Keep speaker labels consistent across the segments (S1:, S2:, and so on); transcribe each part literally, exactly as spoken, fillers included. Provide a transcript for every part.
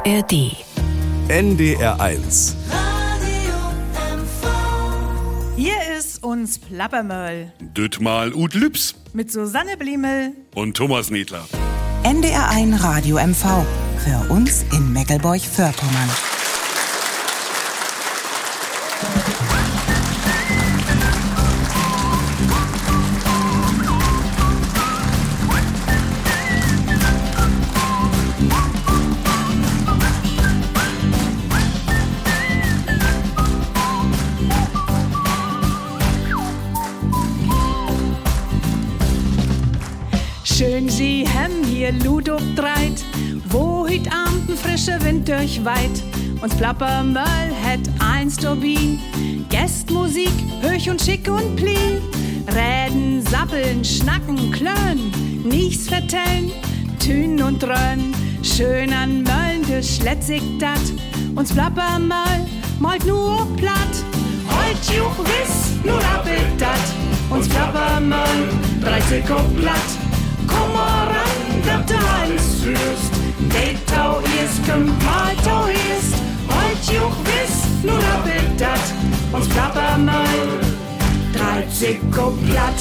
S1: R D.
S2: N D R eins.
S3: Hier ist uns Plappermöll.
S4: Düttmal Ud Lübs.
S3: Mit Susanne Bliemel.
S4: Und Thomas Niedler.
S5: N D R eins Radio M V. Für uns in Meckelburg-Vorpommern.
S6: Schön, Sie haben hier Ludo dreit, wo heut Abend ein frischer Wind durchweit. Uns Plappermöll het eins Turbin, Gästmusik, höch und schick und pli. Reden, sappeln, schnacken, klönen, nichts vertellen, tün und dröhn. Schön an Möllen durchschletzig dat, uns Plappermöll malt nur platt. Heut juch wiss, nur rappelt dat, uns Plappermöll dreißig und platt. Komm mal ran, dass du alles führst. Detau ist, kümmt mal tau ist. Heut juch wiss, nur rappelt dat, uns Plappermöll dreißig und platt.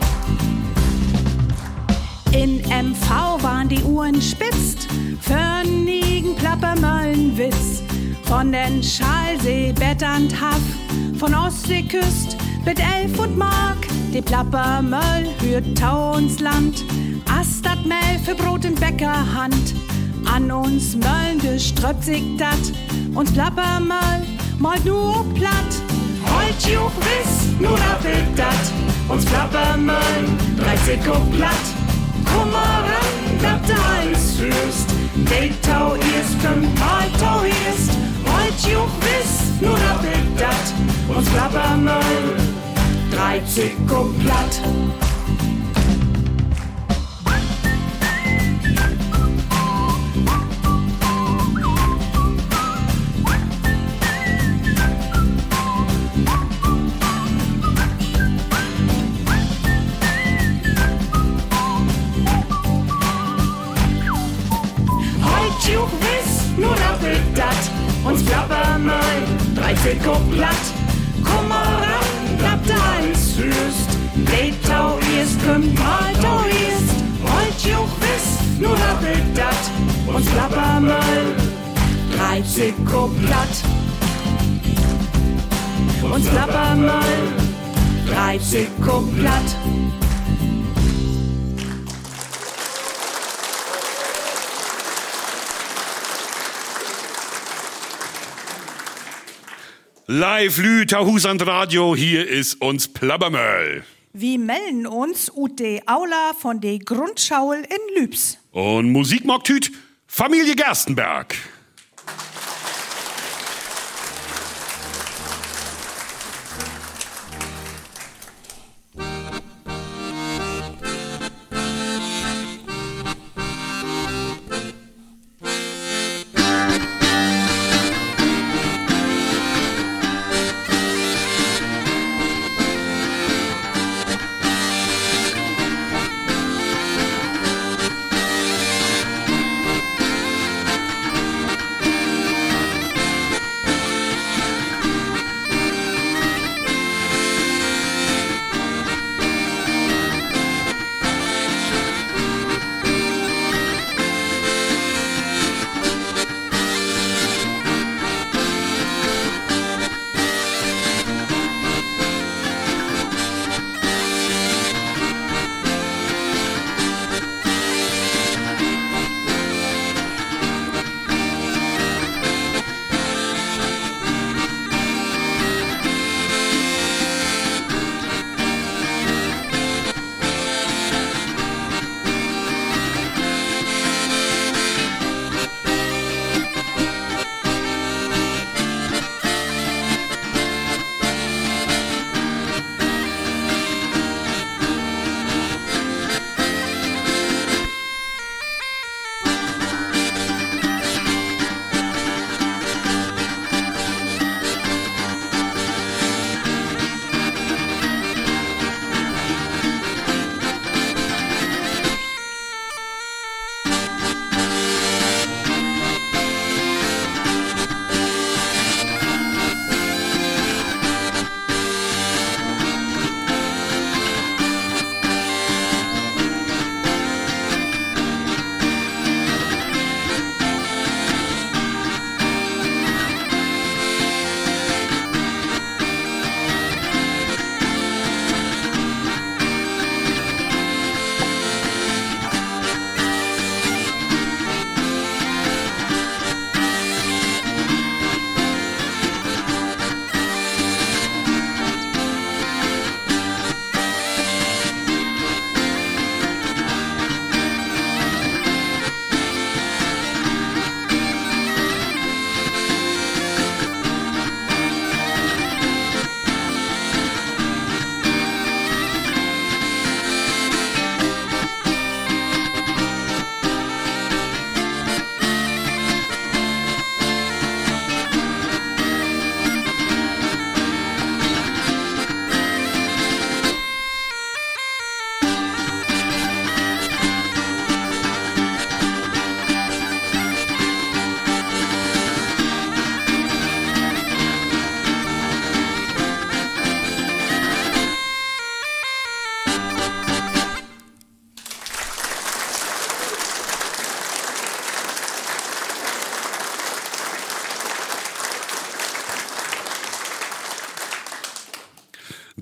S6: In M V waren die Uhren spitzt, für nigen Plappermöllenwitz. Von den Schalsee, Betternd Haff, von Ostseeküst mit Elf und Mark. Die Plappermöll hört Tau uns Land, Astat Mehl für Brot in Bäckerhand. An uns Möllen geströppt sich dat, uns Plappermöll malt nur platt. Heut juch wiss, nur rappelt dat, uns Plappermöll dreißig und platt. Komm mal ran, dass du alles führst. Detau ist, kümmt mal tau ist. Heut juch wiss, nur rappelt dat, uns Plappermöll dreißig und platt. Juch wiss, nur rappelt dat, uns Plappermöll dreißig und platt. Komm mal ran, dass du alles führst. Detau ist, kümmt mal tau ist. Heut juch wiss, nur rappelt dat, uns Plappermöll dreißig und platt. Uns Plappermöll dreißig und platt.
S4: Live Lüterhus an Radio, hier ist uns Plappermöll.
S3: Wir melden uns ut de Aula von de Grundschaul in Lübs.
S4: Und Musik mag tüt Familie Gerstenberg.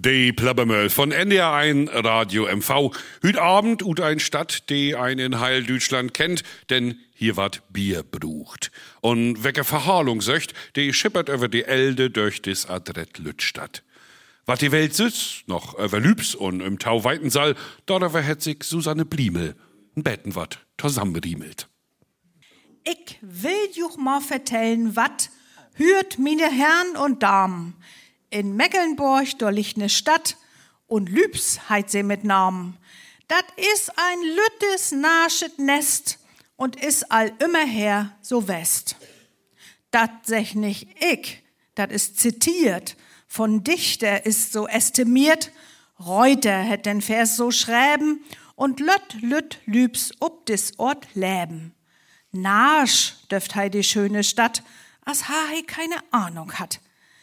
S4: Die Plabbermöll von N D R eins Radio M V. Hüt Abend ut ein Stadt, die ein in Heil Deutschland kennt, denn hier wat Bier brucht. Und wecke Verharlung söcht, die schippert über die Elde durch dis Adrett Lüttstadt. Wat die Welt süß, noch über Lübs und im Tau Weitensaal, darüber hätt sich Susanne Bliemel ein Betten wat zusammengeriemelt.
S3: Ich will juch mal vertellen, wat hürt meine Herren und Damen. In Mecklenburg, da liegt ne Stadt und Lübs heit sie mit Namen. Dat is ein lüttes naschet Nest und is all immerher so west. Dat sech nicht ich, dat is zitiert, von Dichter ist so estimiert, Reuter hätt den Vers so schreiben und lött lütt Lübs ob dis Ort leben. Narsch dürft hei die schöne Stadt, as ha hei keine Ahnung hat.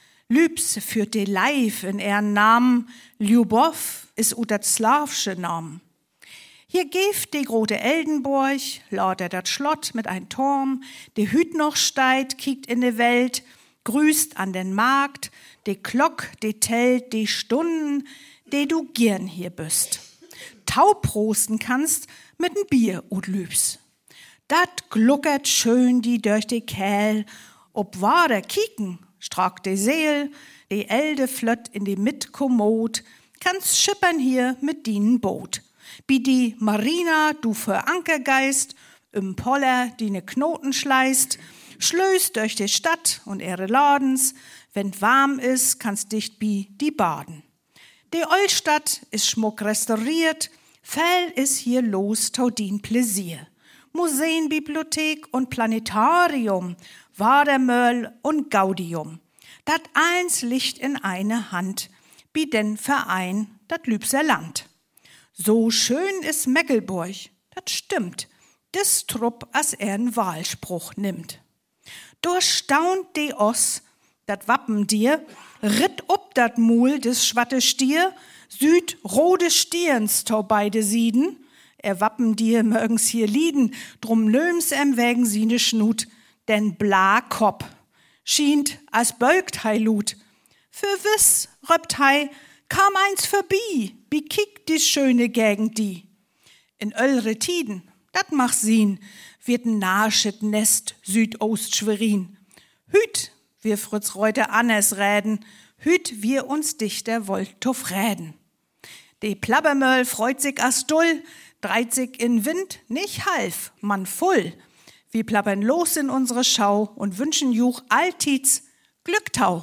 S3: Lübs führt die Leif in ihren Namen, Ljubow is ut dat slawsche Namen. Hier geft die grote Eldenburg, lauter dat Schlott mit ein Turm, die Hüt noch steit, kiekt in de Welt, grüßt an den Markt, die Glock, die tellt die Stunden, die du gern hier büst. Tauprosten kannst mit n Bier ut Lübs. Dat gluckert schön die durch die Käl, ob wader kieken, strack die Seel, die Elde flott in die Mitkommod, kannst schippern hier mit dienen Boot. Bi die Marina du für Ankergeist, im Poller die ne Knoten schleißt, schlöst durch die Stadt und ihre Ladens, wenn warm ist, kannst dicht bi die baden. Die Oldstadt ist schmuck restauriert, fell is hier los taudin Pläsier. Museen, Bibliothek und Planetarium, Wadermöll und Gaudium. Dat eins liegt in eine Hand, bi den Verein dat Lübser Land. So schön is Meckelburg, dat stimmt, des Trupp as er n Wahlspruch nimmt. Durchstaunt die Oss, dat Wappen dir, ritt ob dat Mul des schwatte Stier, süd rode Stirns tau beide Sieden, er Wappen dir mögens hier lieden, drum löms em wägen sie ne Schnut, denn bla Kopp schient als bölkt hei Lut. Für wiss, röpt hei, kam eins vorbei, bi kick die schöne Gegend die. In öllre Tiden, dat mach sien, wird n naschet Nest Südost Schwerin. Hüt, wir Fritz Reuter Annes räden, hüt wir uns Dichter wollt tof räden. Die Plabbermöll freut sich as dull, dreit sich in Wind, nicht half, man full. Wir plappern los in unsere Schau und wünschen juch alltids Glücktau.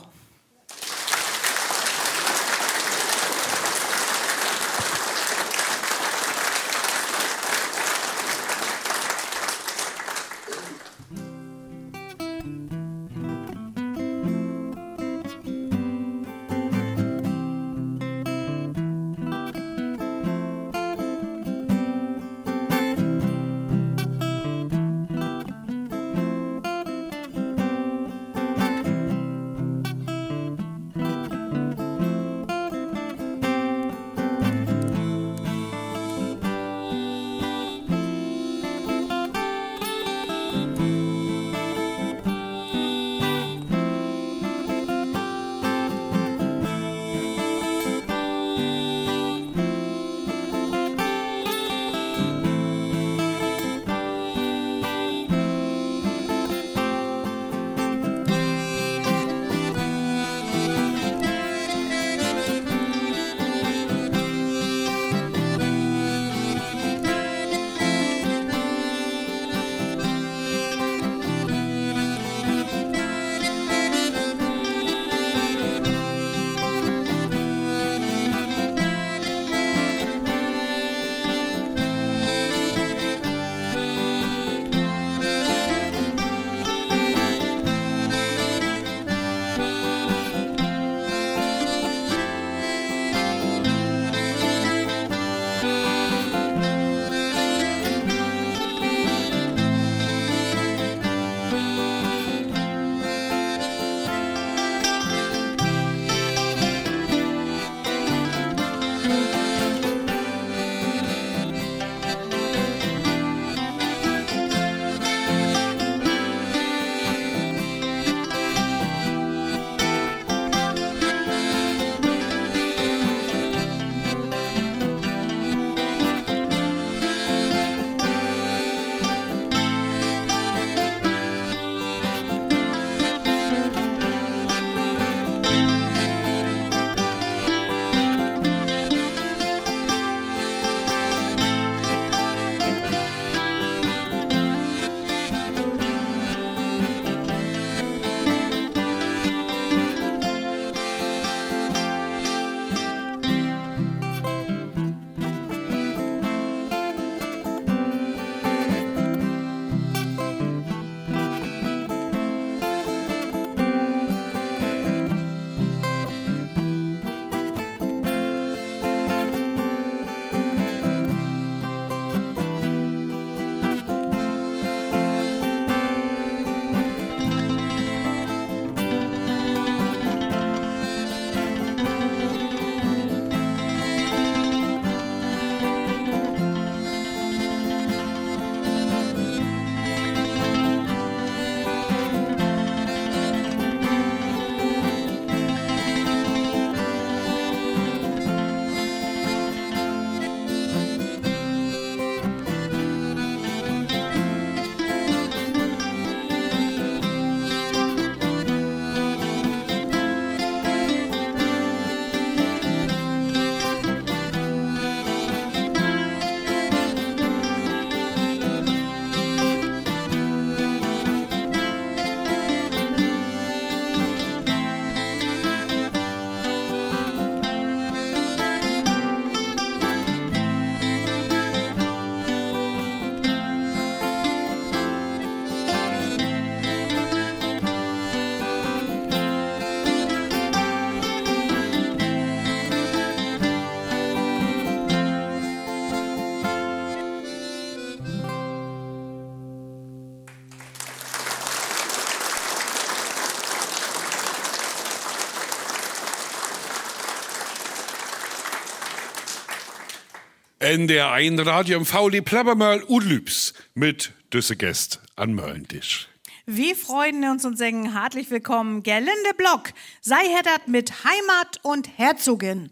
S4: N D R eins Radio M V, die Plappermöll und Lübs mit düsse Gäst an Möllentisch.
S3: Wir freuen uns und sagen herzlich willkommen, Gerlinde Block, sei heddert mit Heimat und Herzogin.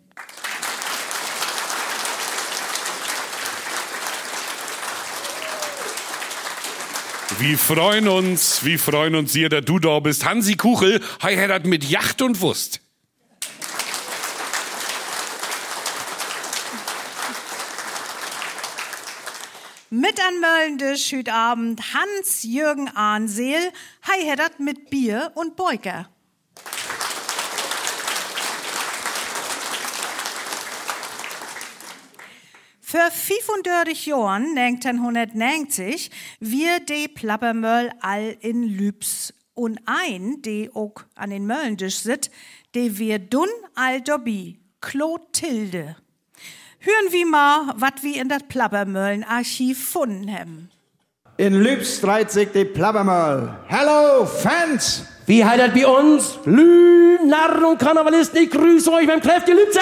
S4: Wir freuen uns, wir freuen uns sehr, dass du da bist. Hansi Kuchel, hei heddert mit Yacht und Wurst.
S3: Mit an Möllentisch hüt Abend Hans-Jürgen Ahnseel, hei heddert mit Bier und Beuker. Für fünfunddreißig Jahren, neunzehnhundertneunzig, wir de Plappermöll all in Lübs. Und ein, de auch an den Möllentisch sit, de wir dun all dobi, Clotilde. Hören wir mal, wat wir in das Plappermöllen-Archiv gefunden haben.
S1: In Lübs streit sich die Plappermöll. Hello, Fans!
S7: Wie heitert bei uns? Lü, Narren und Karnevalisten, ich grüße euch beim Kräfte Lübse!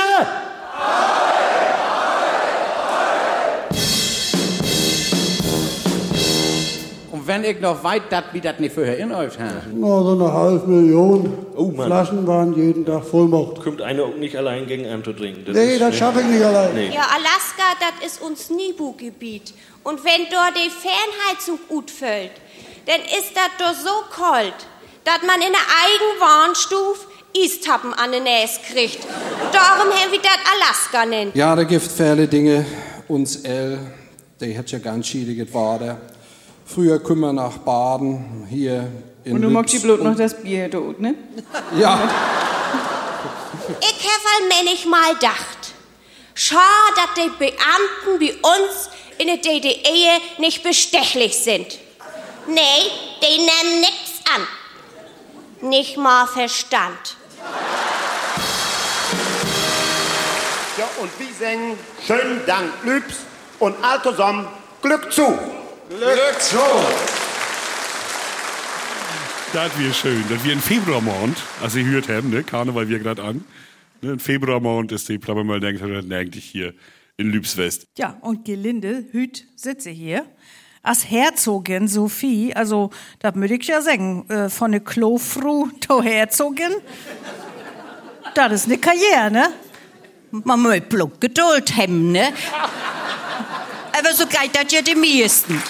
S8: Und wenn ich noch weit, dat wie dat nicht vorher in euch habe.
S9: Na, so eine halbe Million
S10: oh, Mann.
S9: Flaschen waren jeden Tag vollmacht.
S10: Kommt einer auch nicht allein gegen einen zu trinken. Das
S9: nee, das schaffe ich nicht allein.
S11: Nee. Ja, Alaska, das ist uns Nibu-Gebiet. Und wenn dort die Fernheizung gut fällt, dann ist das doch so kalt, dass man in der Eigenwarnstufe Eistappen an den Näs kriegt. Darum haben wir das Alaska nennt.
S12: Ja, da gibt viele Dinge. Uns El, der hat ja ganz schwieriges Wader. Früher kümmern nach Baden, hier in
S13: Und du magst die Blut noch das Bier dort, ne?
S12: Ja.
S11: Ich habe manchmal gedacht, schade, dass die Beamten bei uns in der D D E nicht bestechlich sind. Nee, die nehmen nichts an. Nicht mal Verstand.
S1: Ja, und wir singen schönen Dank, Lübs und all zusammen Glück zu. Glück zu.
S4: Das wir schön. Das wir in Februarmond, also ihr hört haben, ne, Karneval wir gerade an. Ne, in Februarmond ist die Plappermöll eigentlich hier in Lübs West.
S3: Ja, und Gerlinde Hüt sitze hier. Als Herzogin Sophie, also, das möchte ich ja sagen, äh, von der Klofru zur Herzogin, das ist eine Karriere, ne?
S14: Man muss bloß Geduld haben, ne? Aber so geht das ja die meisten.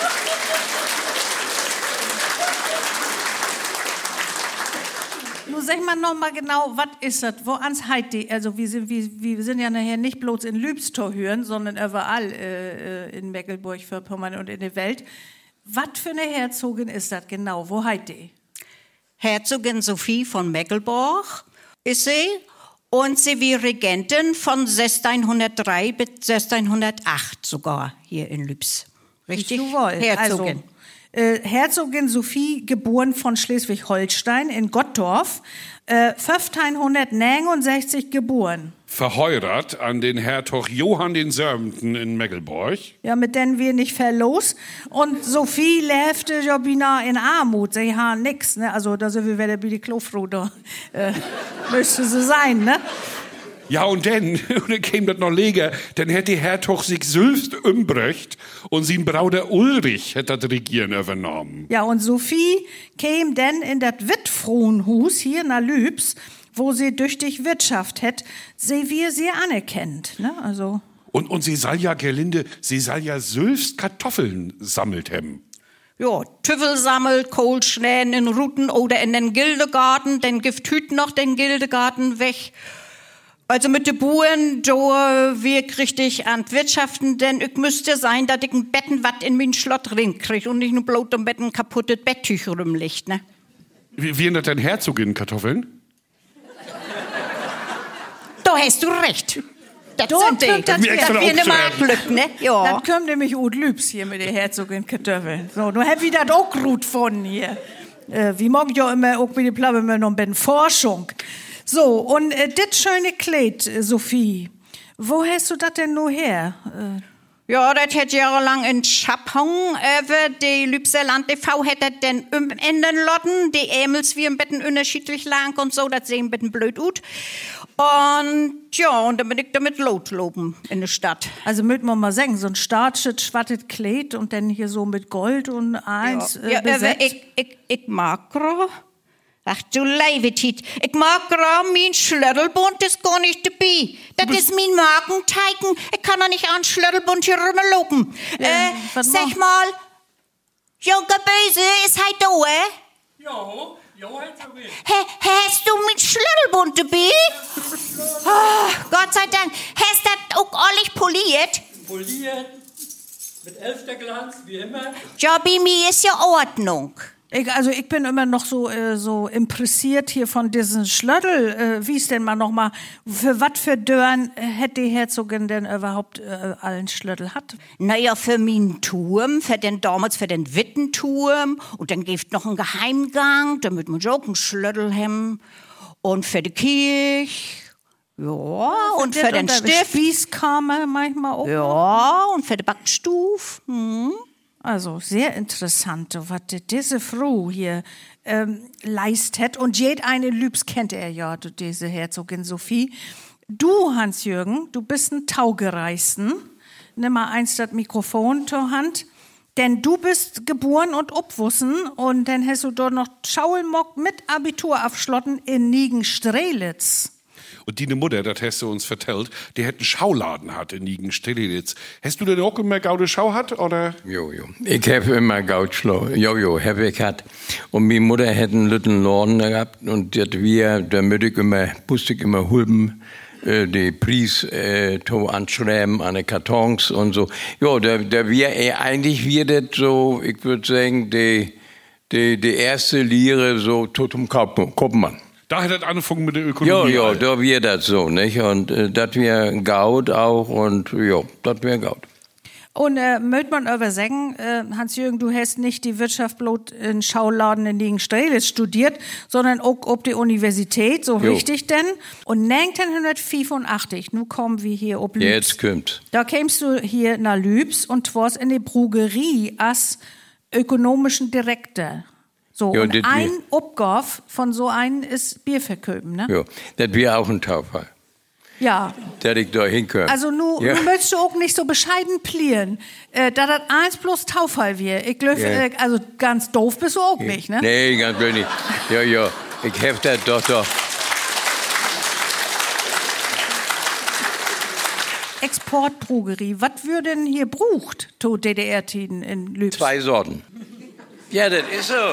S3: Nun sag mal noch mal genau, was ist das? Wo ans heit die? Also wir sind, wir, wir sind ja nachher nicht bloß in Lübstor hören, sondern überall äh, in Mecklenburg-Vorpommern und in der Welt. Was für eine Herzogin ist das genau? Wo heit die?
S14: Herzogin Sophie von Mecklenburg ist sie. Und sie wie Regentin von sechzehnhundertdrei bis sechzehnhundertacht sogar hier in Lübs. Richtig?
S3: Herzogin. Also, äh, Herzogin Sophie, geboren von Schleswig-Holstein in Gottorf, äh, fünfzehnhundertneunundsechzig geboren.
S4: Verheiratet an den Herzog Johann den Siebenten in Mecklenburg.
S3: Ja, mit denen wir nicht verlos. Und Sophie lebte ja beinahe in Armut. Sie haben nix, ne? Also, da sind wir wieder bei die Klofru da. Äh, müsste sie sein, ne?
S4: Ja, und dann, und dann käme das noch leger, dann hätte der Herzog sich selbst umbrecht und sein Bruder Ulrich hätte das Regieren übernommen.
S3: Ja, und Sophie käme dann in das Wittfrohnhus hier nach Lübs, wo sie durch die Wirtschaft hat, sie wir sie anerkennt, ne? Also.
S4: Und, und sie soll ja, Gerlinde, sie soll ja selbst Kartoffeln sammelt haben.
S14: Ja, Tüffel sammelt, Kohlschnähen in Ruten oder in den Gildegarten, dann gibt Hüt noch den Gildegarten weg. Also mit den Buren, da wir richtig an Wirtschaften, denn ich müsste sein, dass ich ein Betten wat in mein Schlott ring krieg und nicht nur bloß im Bett ein kaputtes Betttücher rumliegt, ne?
S4: Wie, wie in das denn Herzogin Kartoffeln?
S14: Da hast du recht. Das
S3: Dort
S14: sind die.
S3: kommt das
S14: Das
S3: wieder.
S14: wir eine Marklück, ne? Ja.
S3: Das kommt nämlich Ud Lübs hier mit der Herzogin Kartoffeln. So, nun hab ich das auch gut von hier. Äh, wie mag ja immer auch mit den Plappermöll noch ein bisschen Forschung. So, und äh, das schöne Kleid, äh, Sophie, wo hast du das denn nur her? Äh,
S14: Ja, das hätt jahrelang in Schaphong über die Lübserland T V hätte denn um in den Lotten, die Ämels wie ein bisschen unterschiedlich lang und so, das sehen ein bisschen blöd ut. Und ja, und dann bin ich damit losloben in der Stadt.
S3: Also müssen wir mal sagen, so ein starches, schwattes Kleid und dann hier so mit Gold und eins
S14: ja,
S3: äh, besetzt.
S14: Ja, aber ich, ich, ich mag grad. Ach du Leibetit, ich mag grad mein Schlödelbund, ist gar nicht dabei. Das ist mein Markenteigen. Ich kann doch nicht an Schlödelbund hier rumlopen.
S3: Ja,
S14: äh,
S3: was
S14: sag
S3: mach-
S14: mal, Junker Böse, ist halt da, äh?
S15: Ja, ja, halt so gut.
S14: Hä, hast du mein Schlödelbund dabei? Oh, Gott sei Dank. Hast das auch alles poliert?
S15: Poliert, mit elfter Glanz, wie immer.
S14: Ja, bei mir ist ja Ordnung.
S3: Ich, also ich bin immer noch so, äh, so impressiert hier von diesem Schlöddel. Äh, wie ist denn mal noch mal, für was für Dörren äh, hätte die Herzogin denn überhaupt äh, allen Schlöddel hat?
S14: Naja, für meinen Turm, für den damals für den Wittenturm. Und dann gibt noch einen Geheimgang, damit man auch einen Schlöddel haben. Und für die Kirche. Ja, und für den Stift.
S3: Spießkammer manchmal auch.
S14: Ja, und für die Backstuf. Hm.
S3: Also sehr interessant, was diese Frau hier ähm, leistet. Und jed eine Lübs kennt er ja, du, diese Herzogin Sophie. Du, Hans-Jürgen, du bist ein Taugereisten. Nimm mal eins das Mikrofon zur Hand. Denn du bist geboren und obwussen und dann hast du dort noch Schauelmock mit Abitur abschlotten in Nigen-Strelitz.
S4: Und die Mutter, das hast du uns vertellt, die hätte einen Schauladen hat in Nigen-Strelitz. Hast du denn auch immer gaude Schau hat, oder?
S16: Jo, jo. Ich hab immer Gautschlau. Jo, jo, hab ich hat. Und meine Mutter hätte einen lütten Laden gehabt und das wir, damit ich immer, musste ich immer hulben, äh, die Pries, äh, to anschreiben an die Kartons und so. Jo, da, da wir, äh, eigentlich wir das so, ich würde sagen, die, die, die erste Lehre so totum Koppmann.
S4: Da hat das angefangen mit der Ökonomie.
S16: Ja, ja, da wir das so, nicht? Und äh, das wir Gaut auch und ja, das wir Gaut.
S3: Und äh, möcht man aber sagen, äh, Hans-Jürgen, du hast nicht die Wirtschaft bloß in Schauladen in Nigen-Strelitz studiert, sondern auch ob die Universität, so
S16: Jo.
S3: richtig denn. Und neunzehnhundertfünfundachtzig, nu kommen wir hier ob Lübs.
S16: Jetzt kommt.
S3: Da kämst du hier nach Lübs und warst in der Brugerie als ökonomischen Direktor. So,
S16: Jo,
S3: und
S16: das
S3: ein
S16: wir-
S3: Obgabe von so einem ist Bierverköpen, ne?
S16: Ja, das wir auch ein Taufall.
S3: Ja.
S16: Der ich da hinkomme.
S3: Also nu,
S16: ja.
S3: nu möchtest du auch nicht so bescheiden plieren, äh, da das eins plus Taufall wir. Ich glaube,
S16: Ja.
S3: äh, also ganz doof bist du auch nicht, ne?
S16: Nee, ganz blöd nicht. Ja, ja, ich hab das doch doch.
S3: Exportbrugerie, was würde denn hier brucht, to D D R-Tiden in Lübs?
S16: Zwei Sorten. Ja, das ist so.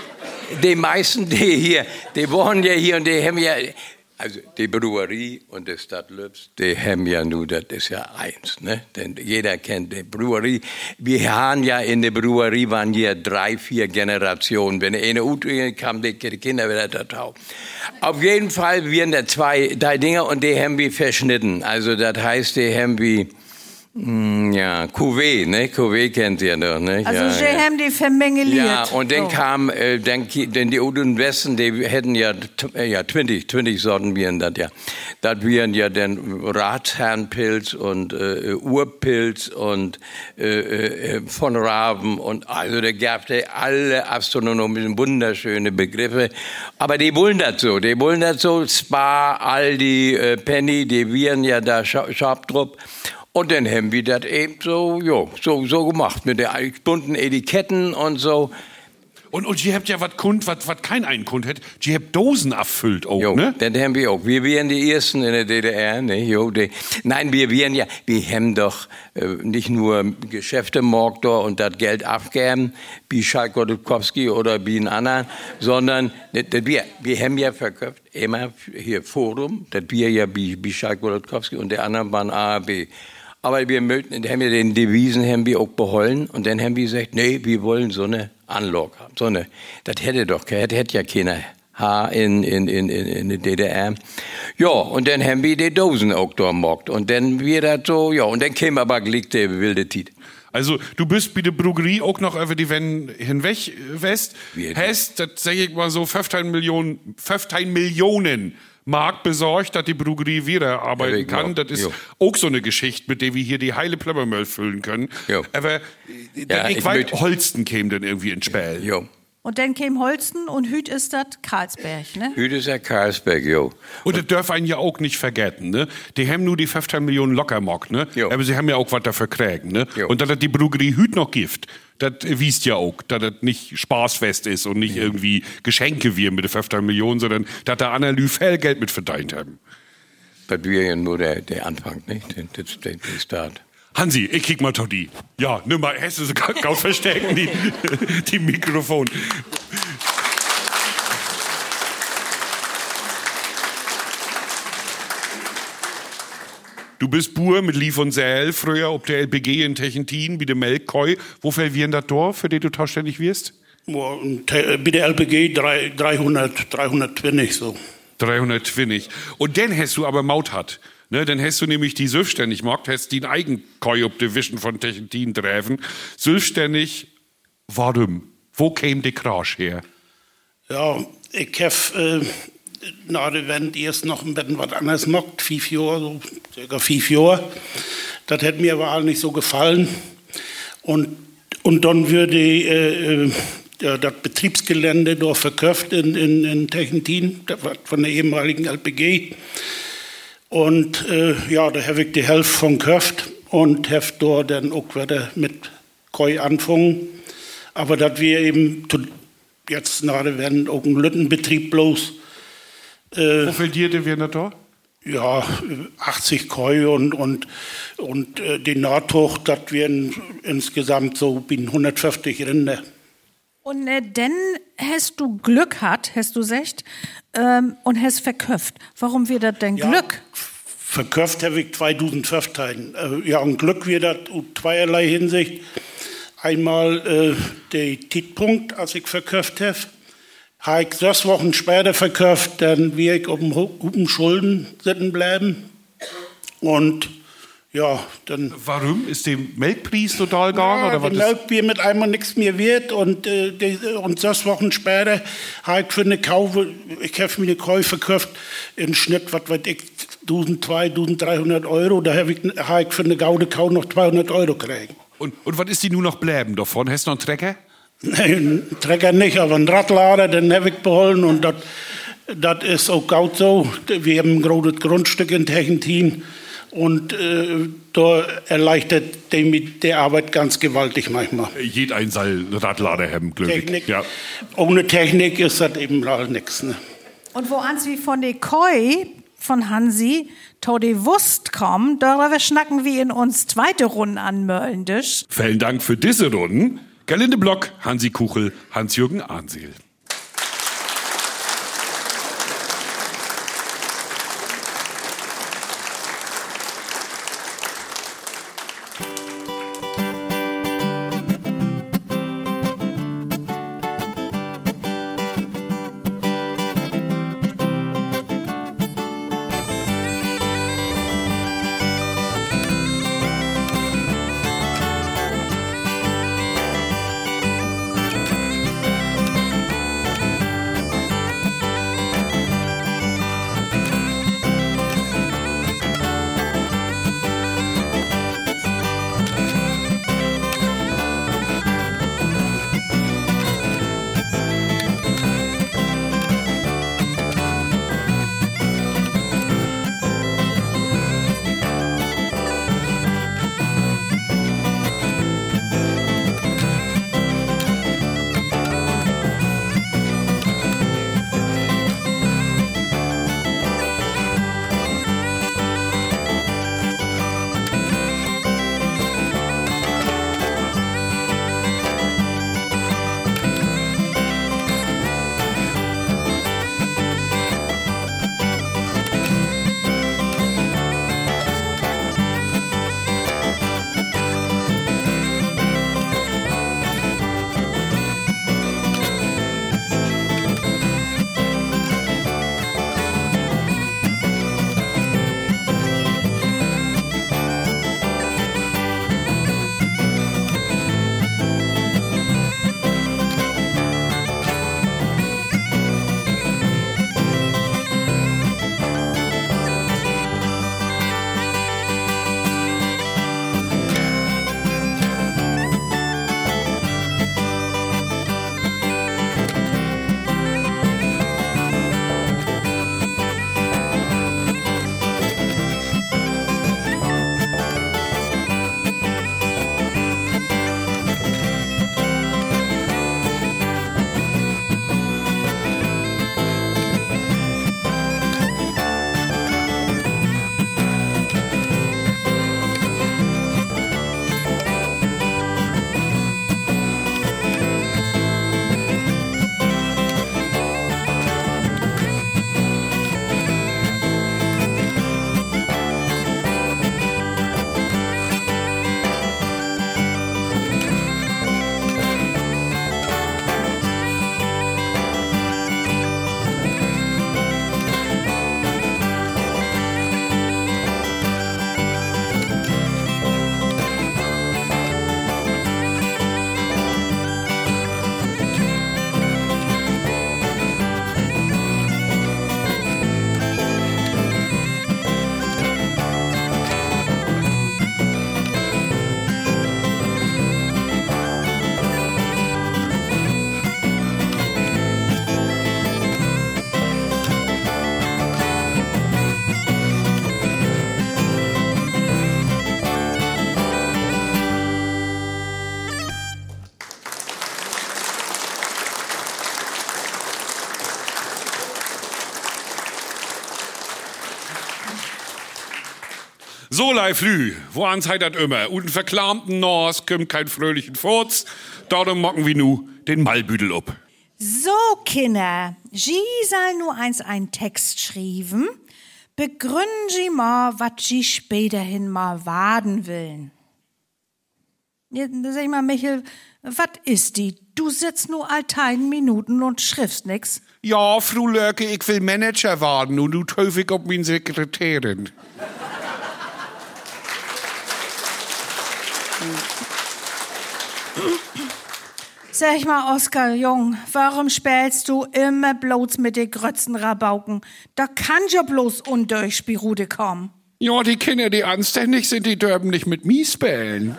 S16: Die meisten, die hier, die wohnen ja hier und die haben ja, also die Brewerie und die Stadt Lübs, die haben ja nur, das ist ja eins, ne? Denn jeder kennt die Brewerie. Wir haben ja in der Brewerie waren hier drei, vier Generationen. Wenn eine Utre kam, die Kinder wieder da taub. Auf jeden Fall werden da zwei, drei Dinge und die haben wir verschnitten. Also das heißt, die haben wir, mm, ja, Cuvée, ne? Cuvée kennt ihr doch, ne?
S3: Also
S16: ja,
S3: sie
S16: ja.
S3: haben die vermengeliert.
S16: Ja, und dann
S3: So.
S16: kam, äh, dann, ki- denn die Uden Westen, die hätten ja, t- äh, ja, zwanzig, zwanzig Sorten wären das ja. Das wären ja dann Ratsherrenpilz und äh, Urpilz und äh, äh, von Raven und also da gab es alle astronomischen wunderschöne Begriffe. Aber die wollen das so, die wollen das so, Spa, Aldi, äh, Penny, die wären ja da Sharpdrup. Und dann haben wir das eben so, jo, so, so gemacht, mit den bunten Etiketten und so.
S4: Und, und ihr habt ja was Kund, was kein einen Kund hat, ihr habt Dosen erfüllt auch,
S16: Jo,
S4: ne?
S16: das haben wir auch. Wir wären die Ersten in der D D R, ne? Jo, die, nein, wir wären ja, wir haben doch äh, nicht nur Geschäfte morgt da und das Geld abgeben, wie Schalk Godowski oder wie ein anderen, sondern das, das wir, wir haben ja verkauft, immer hier Forum, das wir ja wie, wie Schalk Godowski und der anderen waren A, B. Aber wir möchten, haben ja den Devisen haben wir auch beholfen und dann haben wir gesagt, nee, wir wollen so eine Anlage haben, so eine, das hätte doch, das hätte ja keiner H in, in, in, in der D D R. Ja, und dann haben wir die Dosen auch da gemacht und dann wir das so, ja, und dann käme aber gleich der wilde Tiet.
S4: Also, du bist bei der Brugerie auch noch über die Wenn hinweg, West. Hast, das sag ich mal so, fünfzehn Millionen, fünfzehn Millionen Markt besorgt, dass die Bruggerie wieder arbeiten
S16: Ja,
S4: kann. Das ist
S16: jo.
S4: auch so eine Geschichte, mit der wir hier die heile Plömmermüll füllen können.
S16: Jo.
S4: Aber
S16: Ja,
S4: ich
S16: ich
S4: weiß,
S16: möcht-
S4: Holsten käme dann irgendwie ins Spiel.
S16: Jo.
S3: Und dann käme Holsten und Hüt ist das Karlsberg, ne?
S16: Hüt ist ja Karlsberg, jo.
S4: Und das darf einen ja auch nicht vergessen, ne? Die haben nur die fünfzehn Millionen locker gemacht, ne?
S16: Jo.
S4: Aber sie haben ja auch was dafür kriegen, ne?
S16: Jo.
S4: Und dass das die Bruggerie Hüt noch gibt, das wiest ja auch, dass das nicht Spaßfest ist und nicht irgendwie Geschenke wir mit den fünfzehn Millionen, sondern dass da Analy viel Geld mit verdient haben.
S16: Das wäre ja nur der, der Anfang, nicht? Das ist der, der Start.
S4: Hansi, ich kick mal Toddy. Ja, nimm mal, hast du sogar kaum verstecken, die, die Mikrofon. Du bist Bur mit Lief und Säl, früher ob der L P G in Techentin, wie der Melkkoi. Wo fällt wir in das Dorf, für den du zuständig wirst?
S9: Boah, und, äh, Bei der L P G drei- dreihundert, dreihundertzwanzig so.
S4: dreihundertzwanzig. Und dann hast du aber Maut hat. Ne, dann hast du nämlich die selbstständig gemacht, hast den Eigenkoi ob die Wischen von Techentin treffen. Selbstständig, warum? Wo käme die Krasch her?
S9: Ja, ich hab äh, nach der Wende erst noch ein bisschen was anderes gemacht, fünf Jahre, so circa fünf Jahre. Das hätte mir aber auch nicht so gefallen. Und, und dann würde äh, äh, das Betriebsgelände dort verkauft in, in, in Techentin, das war von der ehemaligen L P G. Und äh, ja, da habe ich die Hälfte von gekauft und habe dort dann auch wieder mit Koi angefangen. Aber das wir eben zu, jetzt nach der Wende auch ein Lüttenbetrieb bloß. Äh,
S4: Wo fällt dir denn wieder da?
S9: Ja, achtzig Koi und, und, und äh, die Nahtuch, das wären insgesamt so bin hundertfünfzig Rinder.
S3: Und äh, dann hast du Glück hat, hast du gesagt, ähm, und hast verköpft. Warum wird das denn
S9: Ja,
S3: Glück?
S9: Verkauft habe ich zweitausendfünfzehn. Äh, ja, und Glück wird das in zweierlei Hinsicht. Einmal äh, der Zeitpunkt, als ich verkauft habe. Habe ich sechs Wochen später verkauft, dann wir ich auf dem guten Schulden sitzen bleiben. Und ja, dann.
S4: Warum? Ist der Melkpreis total gegangen?
S9: Ja,
S4: oder was
S9: die
S4: ist-
S9: Melkbier mit einmal nichts mehr wert und, äh, die, und sechs Wochen später habe ich für eine Kaufe, ich habe mir eine Käufe verkauft, im Schnitt, was weiß ich, eintausendzweihundert, eintausenddreihundert Euro, da habe ich, hab ich für eine Gaude Kau noch zweihundert Euro gekriegt.
S4: Und, und was ist die nur noch bleiben davon? Hast du noch einen Trecker?
S9: Nein, einen Trecker nicht, aber einen Radlader, den habe ich behalten und das das ist auch gut so. Wir haben ein großes Grundstück in Techentin und äh, da erleichtert die mit der Arbeit ganz gewaltig manchmal.
S4: Jed ein Seil Radlader haben, glaube ich.
S9: Technik.
S4: Ja.
S9: Ohne Technik ist das eben halt nichts. Ne?
S3: Und wo ans wie von der Koi von Hansi to die Wurst kommen, darüber schnacken wir in uns zweite Runde an Möllendisch.
S4: Vielen Dank für diese Runden. Gerlinde Block, Hansi Kuchel, Hans-Jürgen Ahnseel. So live lü, wo ans heitert immer. Und verklamten Nors kümmt kein fröhlichen Furz. Darum mocken wir nu den Malbüdel up.
S3: So, Kinder, Sie soll nur eins einen Text schreiben. Begründen Sie mal, wat Sie späterhin mal waden willen. Ja, sag mal, Michel, wat ist die? Du sitzt nur altein Minuten und schriftst nix.
S4: Ja, Frau Lörke, ich will Manager werden und du töfig ob min Sekretärin.
S3: Sag mal, Oskar, Jung, warum spielst du immer bloß mit den Grötzenrabauken? Da kann ja bloß undurch Spirude kommen.
S4: Ja, die Kinder, die anständig sind, die dürfen nicht mit mir spielen.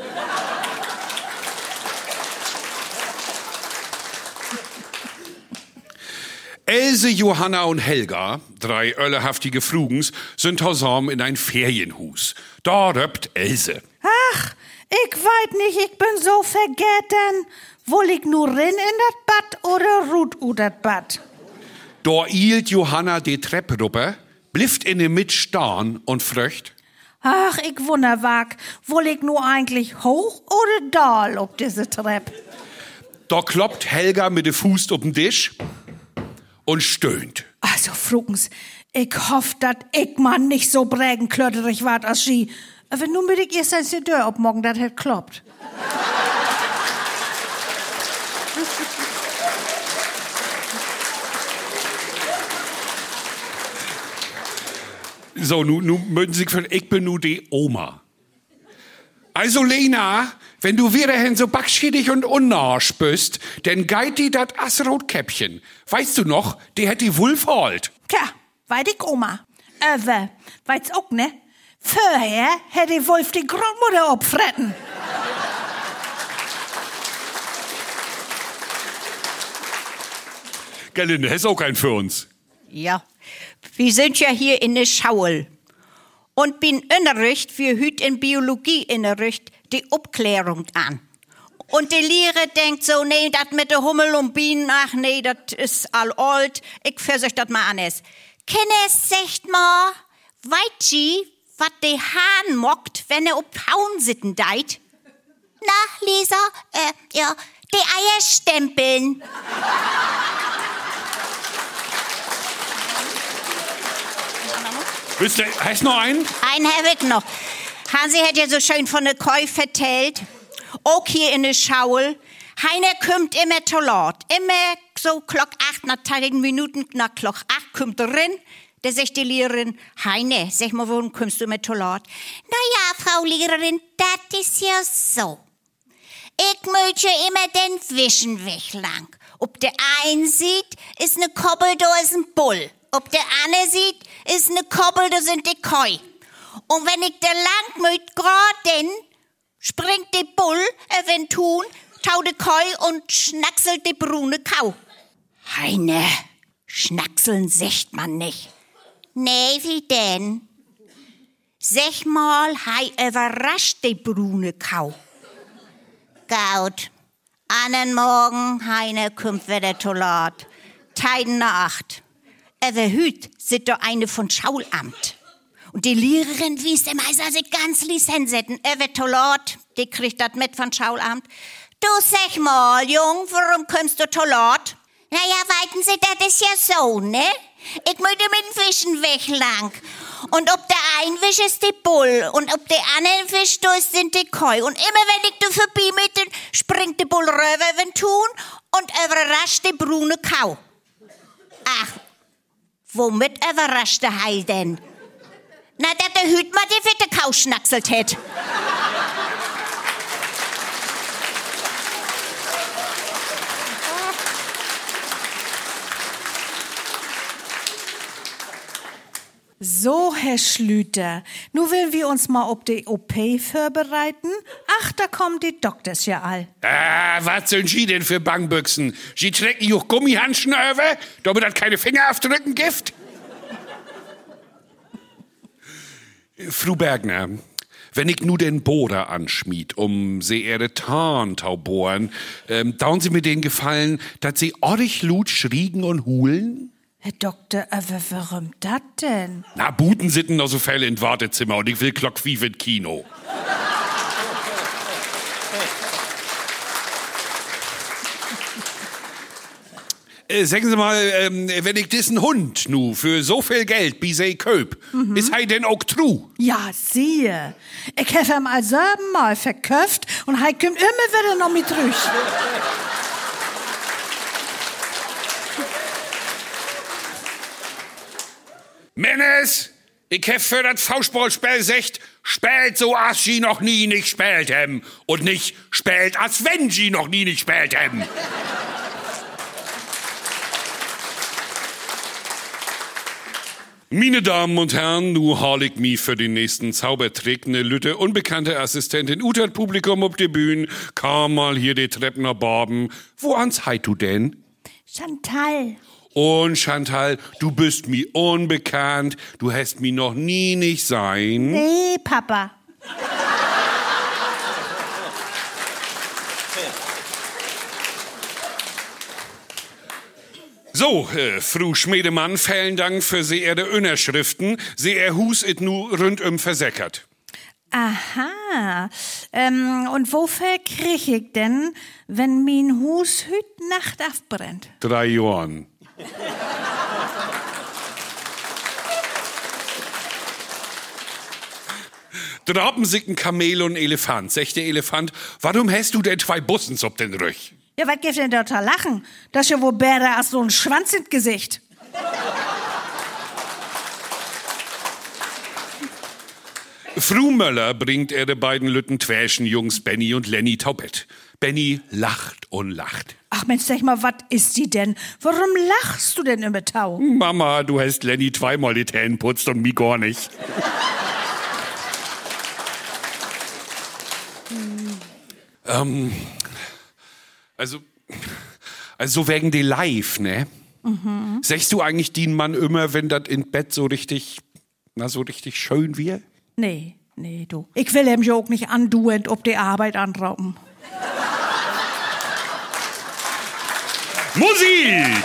S4: Else, Johanna und Helga, drei ollehaftige Frugens, sind zusammen in ein Ferienhus. Da röppt Else.
S3: Ach, ich weiß nicht, ich bin so vergessen. Woll ich nur rin in dat Bad oder rut u dat Bad?
S4: Da ielt Johanna die Treppe rüber, blifft in der Mitte stehen und fröcht.
S3: Ach, ich wunderwag, woll ich nur eigentlich hoch oder dal ob diese Treppe?
S4: Da kloppt Helga mit dem Fuß auf den Tisch und stöhnt.
S3: Also, Frugens, ich hoff, dat ich mal nicht so brägenklötterig wart als sie. Aber nun bin ich erst als die Tür ob morgen dat het kloppt.
S4: So, nun nu möchten Sie für ich bin nu die Oma. Also, Lena, wenn du wiederhin so backschiedig und unnarsch bist, dann geit die dat Assrotkäppchen. Weißt du noch, die hätt die Wulf halt.
S3: Tja, weiß ich, Oma. Aber, weißt auch, ne? Vorher hätte die Wolf die Großmutter abfretten.
S4: Gelinde, ist auch kein für uns.
S14: Ja, wir sind ja hier in der Schaul. Und bin Unterricht, wir hüt in Biologie Unterricht die Abklärung an. Und die Lehrer denkt so, nee, dat mit der Hummel und Bienen, ach nee, dat ist all alt, ich versuch dat mal anders. Kennes sagt mal, weit sie, wat de Hahn mockt, wenn er ob Hauen sitten deit? Na, Lisa, äh, ja, die Eier stempeln.
S4: Wisst ihr, heißt noch einen?
S14: Einen hab ich noch. Hansi hat ja so schön von der Koi vertellt. Auch hier in der Schaul. Heiner kommt immer zu Lord. Immer so klock acht, nach zehn Minuten nach klock acht kommt er rein. Da sagt die Lehrerin, Heine, sag mal, warum kommst du immer zu Lord? Na ja, Frau Lehrerin, das ist ja so. Ich möchte immer den Wischenweg lang. Ob der ein sieht, ist ne Koppel, da ist ein Bull. Ob der andere sieht, ist ne Koppel, da sind die Koi. Und wenn ich da lang möcht grad denn, springt die Bull, er wenn tun, tau de Koi und schnackselt die brune Kau. Heine, schnackseln secht man nicht. Nee, wie denn? Sech mal, hei überrascht die brune Kau. Gaut, annen Morgen, Heine kommt wieder zu Lord. Teiden Nacht. Aber hüt sit doch eine von Schaulamt. Und die Lehrerin wies dem Heiser sich ganz Lizensetten. Er wird zu Lord, die kriegt das mit von Schaulamt. Du sag mal, Jung, warum kommst du zu Lord? Naja, weiten Sie, das ist ja so, ne? Ich möchte mit dem Wischenweg lang. Und ob der ein Wisch ist die Bull und ob der andere Wisch durch sind die Koi. Und immer wenn ich da vorbei mit, dann springt die Bull rüber, wenn tun und überrascht die brune Kau. Ach, womit überrascht der Heil denn? Na, dass der Hüt mal die fette Kau schnackselt hätt.
S3: So, Herr Schlüter, nun will wir uns mal ob die O P vorbereiten. Ach, da kommen die Doktors ja all.
S4: Ah, was sind Sie denn für Bangbüchsen? Sie trecken auch Gummihandschuhe über, damit das keine Fingerabdrücken gibt? Frau Bergner, wenn ich nu den Bohrer anschmied, um sie ihre Tarntau bohren, ähm, dauern Sie mir den Gefallen, dass Sie ordentlich Lut schriegen und hulen?
S3: Herr Doktor, aber warum das denn?
S4: Na, Buten sitten noch so Fälle in Wartezimmer und ich will Glock wie in Kino. Äh, sagen Sie mal, ähm, wenn ich diesen Hund nu für so viel Geld wie sie köp, mhm. ist er denn auch true?
S3: Ja, siehe. Ich habe ihn als mal verkauft und er kommt immer wieder noch mit rüch.
S4: Männes, ich hab für das Faustballspiel gesagt, spielt so als sie noch nie nicht spielt hem. Und nicht spielt als wenn sie noch nie nicht spielt hem. Meine Damen und Herren, nu hol ich mich für den nächsten Zaubertrick ne Lütte unbekannte Assistentin ut das Publikum auf die Bühne. Kam mal hier die Treppen erbarben. Wo ans heit du denn?
S3: Chantal.
S4: Und Chantal, du bist mir unbekannt. Du hast mir noch nie nicht sein.
S3: Nee, Papa.
S4: So, äh, Frau Schmedemann, vielen Dank für Sie Ihre Unterschriften. Sie Ihr Hus it nu rundum versäckert.
S3: Aha. Ähm, und wofür krieg ich denn, wenn mein Hus hüt Nacht abbrennt?
S4: Drei Jahren. Da haben sich ein Kamel und ein Elefant. Sagt der Elefant, warum hast du denn zwei Bussens auf den Rück?
S3: Ja, was gibt's denn da zu lachen? Das ist ja wohl besser als so ein Schwanz ins Gesicht.
S4: Fru Möller bringt ihre beiden Lütten Twäschen Jungs Benny und Lenny Taubett. Benny lacht und lacht.
S3: Ach Mensch, sag mal, was ist die denn? Warum lachst du denn immer, Tau?
S4: Mama, du hast Lenny zweimal die Zähne putzt und mich gar nicht. hm. ähm, also, also wegen die Live, ne? Mhm. Sagst du eigentlich den Mann immer, wenn das in Bett so richtig, na so richtig schön wird?
S3: Nee, nee, du. Ich will ihm ja auch nicht andauernd ob die Arbeit anrauben.
S4: Musik!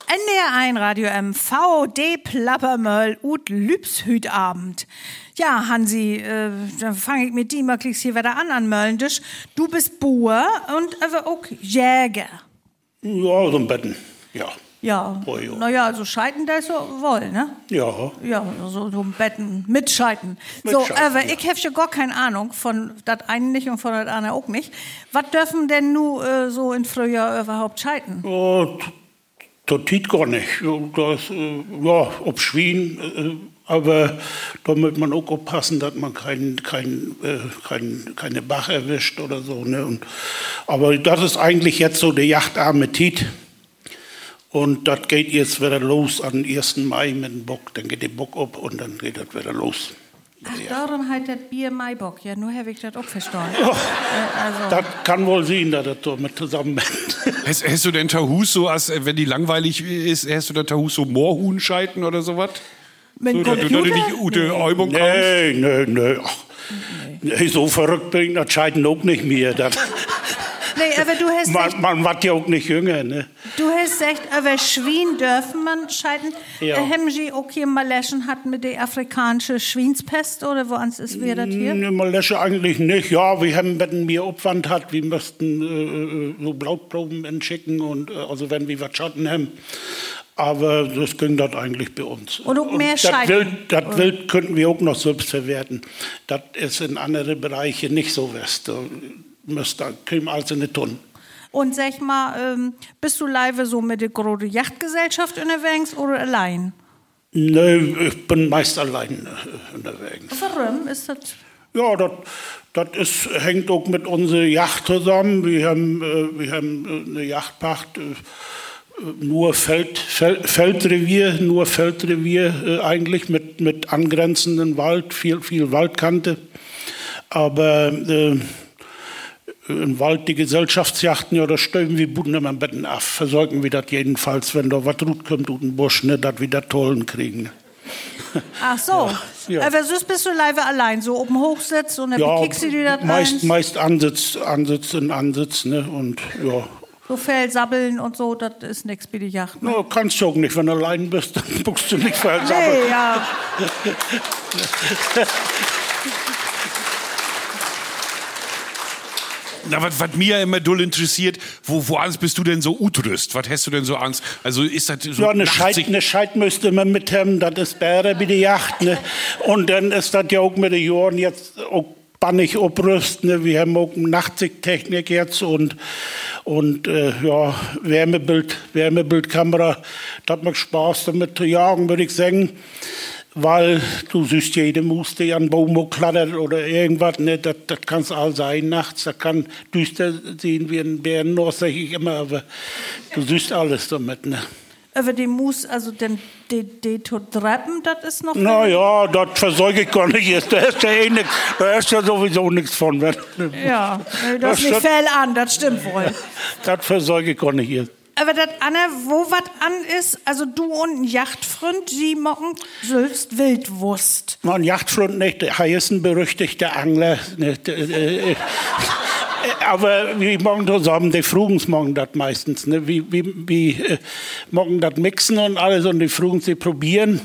S3: N D R eins Radio M V, de Plappermöll ut Lübshütabend. Ja, Hansi, äh, dann fange ich mit dir mal klickst hier wieder an an Möllendisch. Du bist Bauer und aber auch Jäger.
S9: Ja, so ein Betten, ja.
S3: Ja,
S9: oh, ja.
S3: Naja, also scheiden das so wohl, ne?
S9: Ja.
S3: Ja, so, so ein Betten mit Scheiten.
S9: Mit
S3: so,
S9: Scheiten,
S3: aber
S9: ja.
S3: ich habe ja gar keine Ahnung von das eine nicht und von das andere auch nicht. Was dürfen denn nu äh, so in Frühjahr überhaupt scheiten?
S9: Ja, das tut gar nicht. Das, äh, ja, ob Schwein, äh, aber da muss man auch aufpassen, dass man kein, kein, äh, kein, keine Bach erwischt oder so. Ne? Und, aber das ist eigentlich jetzt so der jachtarme Tiet. Und das geht jetzt wieder los am ersten Mai mit dem Bock. Dann geht der Bock ab und dann geht das wieder los.
S3: Ach, darum heißt das Bier Maibock. Ja, nur habe ich das auch verstanden.
S9: Oh,
S3: äh, also.
S9: Das kann wohl sein, dass das so mit zusammenhängt.
S4: Hast, hast du denn Tahus so, als, wenn die langweilig ist, hast du da Tahus so Moorhuhnscheiten oder sowas?
S3: Mit
S4: so, dass du da nicht gute Übung
S9: Nee, nee, nee. Ach, nee. So verrückt bin ich das Scheiten auch nicht mehr. Das
S3: nee, aber du hast
S9: man,
S3: echt,
S9: man wird ja auch nicht jünger, ne?
S3: Du hast echt, aber Schwein dürfen man scheiden.
S9: Ja.
S3: Äh, haben Sie auch hier Maleschen hat mit der afrikanischen Schweinspest oder wo ans ist wir das hier?
S9: Ne, Malesche eigentlich nicht. Ja, wir haben, wenn mir Aufwand hat, wir müssten äh, so Blutproben entschicken und äh, also wenn wir was Schatten haben. Aber das ging das eigentlich bei uns.
S3: Und auch mehr
S9: das
S3: Scheiden.
S9: Wild, das Wild könnten wir auch noch selbst verwerten. Das ist in anderen Bereichen nicht so west. Da müsste kriegen wir alles in eine Tonne.
S3: Und sag mal, ähm, bist du live so mit der großen Yachtgesellschaft unterwegs oder allein?
S9: Nee, ich bin meist allein äh, unterwegs.
S3: Warum ist das?
S9: Ja, das, das ist, hängt auch mit unserer Yacht zusammen. Wir haben, äh, wir haben eine Yachtpacht, äh, nur Feld, Feld, Feldrevier, nur Feldrevier äh, eigentlich mit, mit angrenzenden Wald, viel, viel Waldkante. Aber äh, im Wald die Gesellschaftsjachten, ja, da stellen wir Buden am Betten ab. Versorgen wir das jedenfalls, wenn da was rut kommt aus dem Busch, ne, dass wir das Tollen kriegen.
S3: Ach so.
S9: Ja.
S3: Aber sonst bist du live allein, so oben Hochsitz und dann
S9: Ja,
S3: bekickst du dir das
S9: meist,
S3: eins.
S9: meist Ansitz, Ansitz in Ansitz, ne, und ja.
S3: So Fell sabbeln und so, das ist nichts bei der Yacht. Ne?
S9: No, kannst du auch nicht, wenn du allein bist, dann buchst du nicht Fell sabbeln.
S3: Nee, ja.
S4: Na, was, was mir immer doll interessiert, wo, wo alles bist du denn so utrüst? Was hast du denn so Angst? Also ist das so
S9: Ja, eine Scheit, eine Scheit müsste man mit haben, das ist besser bei der Yacht. Ne? Und dann ist das ja auch mit den Jahren jetzt auch bannig abrüsten. Ne? Wir haben auch Nachtsichttechnik jetzt und, und äh, ja, Wärmebild, Wärmebildkamera. Das macht Spaß damit zu jagen, würde ich sagen. Weil du siehst, jede Maus, die an Baum klattert oder irgendwas, ne, das, das kann es all sein nachts. Das kann düster sehen wie ein Bären, sag ich immer, aber du siehst alles damit. Ne.
S3: Aber die Mus, also den, die, die zu treppen, das ist noch...
S9: Na ja, das versorge ich gar nicht. Da ist ja eh nichts, da ist ja sowieso nichts von. Wenn,
S3: Ja, das ist nicht Fell an, das stimmt wohl.
S9: Das versorge ich gar nicht hier.
S3: Aber das Anne, wo was an ist, also du und ein Yachtfreund, sie machen selbst Wildwurst.
S9: Na, ein Yachtfreund nicht, der ist ein berüchtigter Angler. Nicht, äh, äh, aber wir machen zusammen, die Frugens machen das meistens. Ne? Wir, wir, wir äh, machen das mixen und alles und die Frugens, die probieren.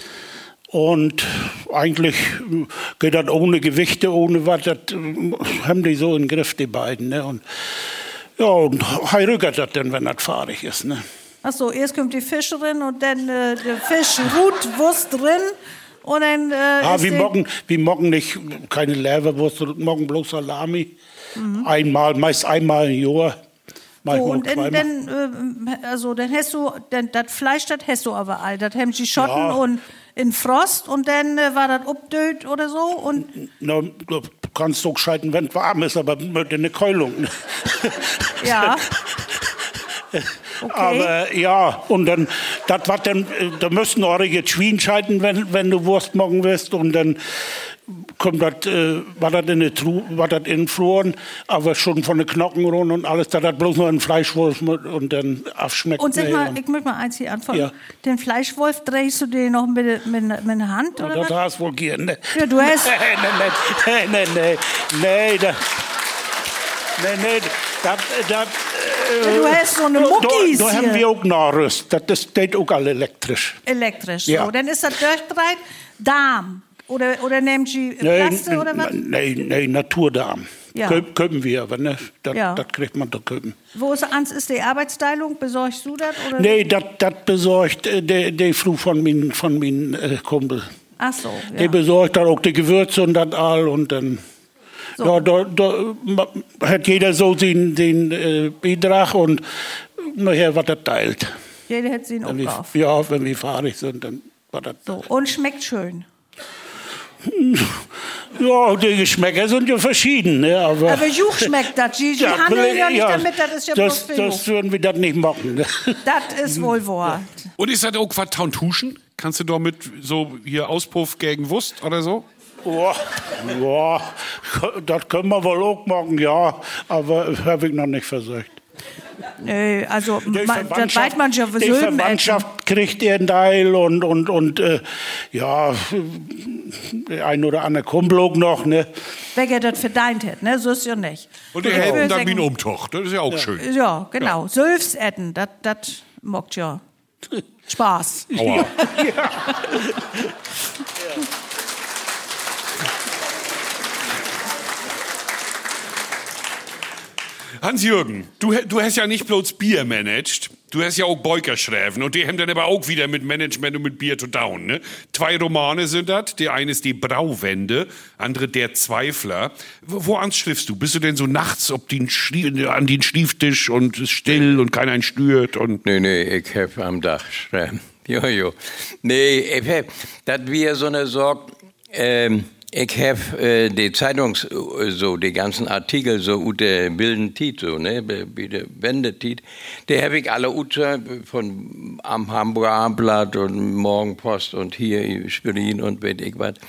S9: Und eigentlich geht das ohne Gewichte, ohne was, das haben die so im Griff, die beiden. Ne? Und ja, und hei rückert das dann, wenn das fahrig ist. Ne?
S3: Ach so, erst kommt die Fischerin und dann äh, der Fisch ruht Wurst drin und dann... Äh,
S9: ah, wir mocken, wir mocken nicht keine Leberwurst, wir mocken bloß Salami. Mhm. Einmal, meist einmal im Jahr.
S3: So, und dann, dann, äh, also, dann hast du, dann, das Fleisch, das hast du aber all. Das haben die Schotten
S9: Ja.
S3: und in Frost und dann äh, war das obdöd oder so. Und
S9: Na, du kannst so gescheiten, wenn es warm ist, aber mit einer Keulung. Ne?
S3: ja. Okay.
S9: Aber ja, und dann, das war dann, da müssen eure Schwein scheiden, wenn, wenn du Wurst machen willst, und dann kommt das, äh, war das in der Truhe, war das in Floren, aber schon von den Knochen runter und alles, da hat bloß noch ein Fleischwolf mit und dann abschmeckt.
S3: Und sag
S9: nee,
S3: mal,
S9: und,
S3: ich möchte mal eins hier anfangen.
S9: Ja.
S3: Den Fleischwolf drehst du dir noch mit, mit, mit der Hand,
S9: ja,
S3: oder
S9: das
S3: was?
S9: hast du wohl gern, ne?
S3: Ja, du hast...
S9: nee, nee, nee, nee, nee, nee, da, nee, nee, Das, das,
S3: Du hast so eine Muckis
S9: Da, da haben
S3: hier.
S9: wir auch Nachrüst. Das, das geht auch alle elektrisch.
S3: Elektrisch,
S9: Ja.
S3: so. Dann ist das durchgedreht. Darm. Oder, oder nehmt ihr Plaste oder was?
S9: Nein, nein, Naturdarm.
S3: Ja.
S9: Kö- Köpen wir, aber ne? Das,
S3: Ja.
S9: das kriegt man doch köpen.
S3: Wo ist, ans ist die Arbeitsteilung? Besorgst du das? Oder?
S9: Nee, das besorgt äh, der, der Frau von meinem von mein, äh, Kumpel.
S3: Ach so, ja.
S9: Der besorgt dann auch die Gewürze und das all und dann.
S3: So.
S9: Ja, da, da ma- hat jeder so den, den äh, Beitrag und nachher was er teilt.
S3: Jeder hat sie
S9: Wenn wir,
S3: drauf.
S9: ja, wenn wir fahrig sind, dann war das.
S3: So. Und schmeckt schön.
S9: Ja, die Geschmäcker sind ja verschieden, ne? Aber,
S3: Aber Juch schmeckt das. Die, die handeln ja nicht
S9: ja,
S3: damit, das ist ja
S9: das,
S3: bloß für
S9: das
S3: Juch.
S9: würden wir das nicht machen. Ne?
S3: Das ist wohl wahr.
S4: Und ist das auch was Tauntuschen? Kannst du damit so hier Auspuff gegen Wurst oder so?
S9: Ja, ja, das können wir wohl auch machen, ja, aber habe ich noch nicht versucht.
S3: Nö, also
S9: Die
S3: man, das weiß man schon, für
S9: die
S3: Sülben essen.
S9: Verwandtschaft kriegt ihren Teil und, und, und äh, ja, der ein oder andere Kumpel auch noch, ne?
S3: Wer das verdeint hat, ne? So ist ja nicht.
S4: Und die
S3: Oder
S4: hätten
S3: für
S4: dann
S3: sagen-
S4: wie ein Umtocht. Das ist ja auch schön.
S3: Ja, genau. Sülfs etten, das das mockt ja. Spaß.
S4: Aua. Hans-Jürgen, du, du hast ja nicht bloß Bier managed, du hast ja auch Beuker schreiben und die haben dann aber auch wieder mit Management und mit Bier zu tun. Ne? Zwei Romane sind das, der eine ist die Brauwende, andere der Zweifler. Wo, woran schriftst du? Bist du denn so nachts ob den Schlie- an den Schlieftisch und ist still und keiner stört? Und
S16: Nee, nee, ich hab am Dach schreiben. Jojo. Nee, ich hab, das wir so eine Sorge, ähm, ich hab äh, die Zeitungs, so die ganzen Artikel so ut der wilden Tit, so, ne, wie der Wendetit, die hab ich alle ut von am Hamburger Abendblatt und Morgenpost und hier in Schwerin und weet ich was.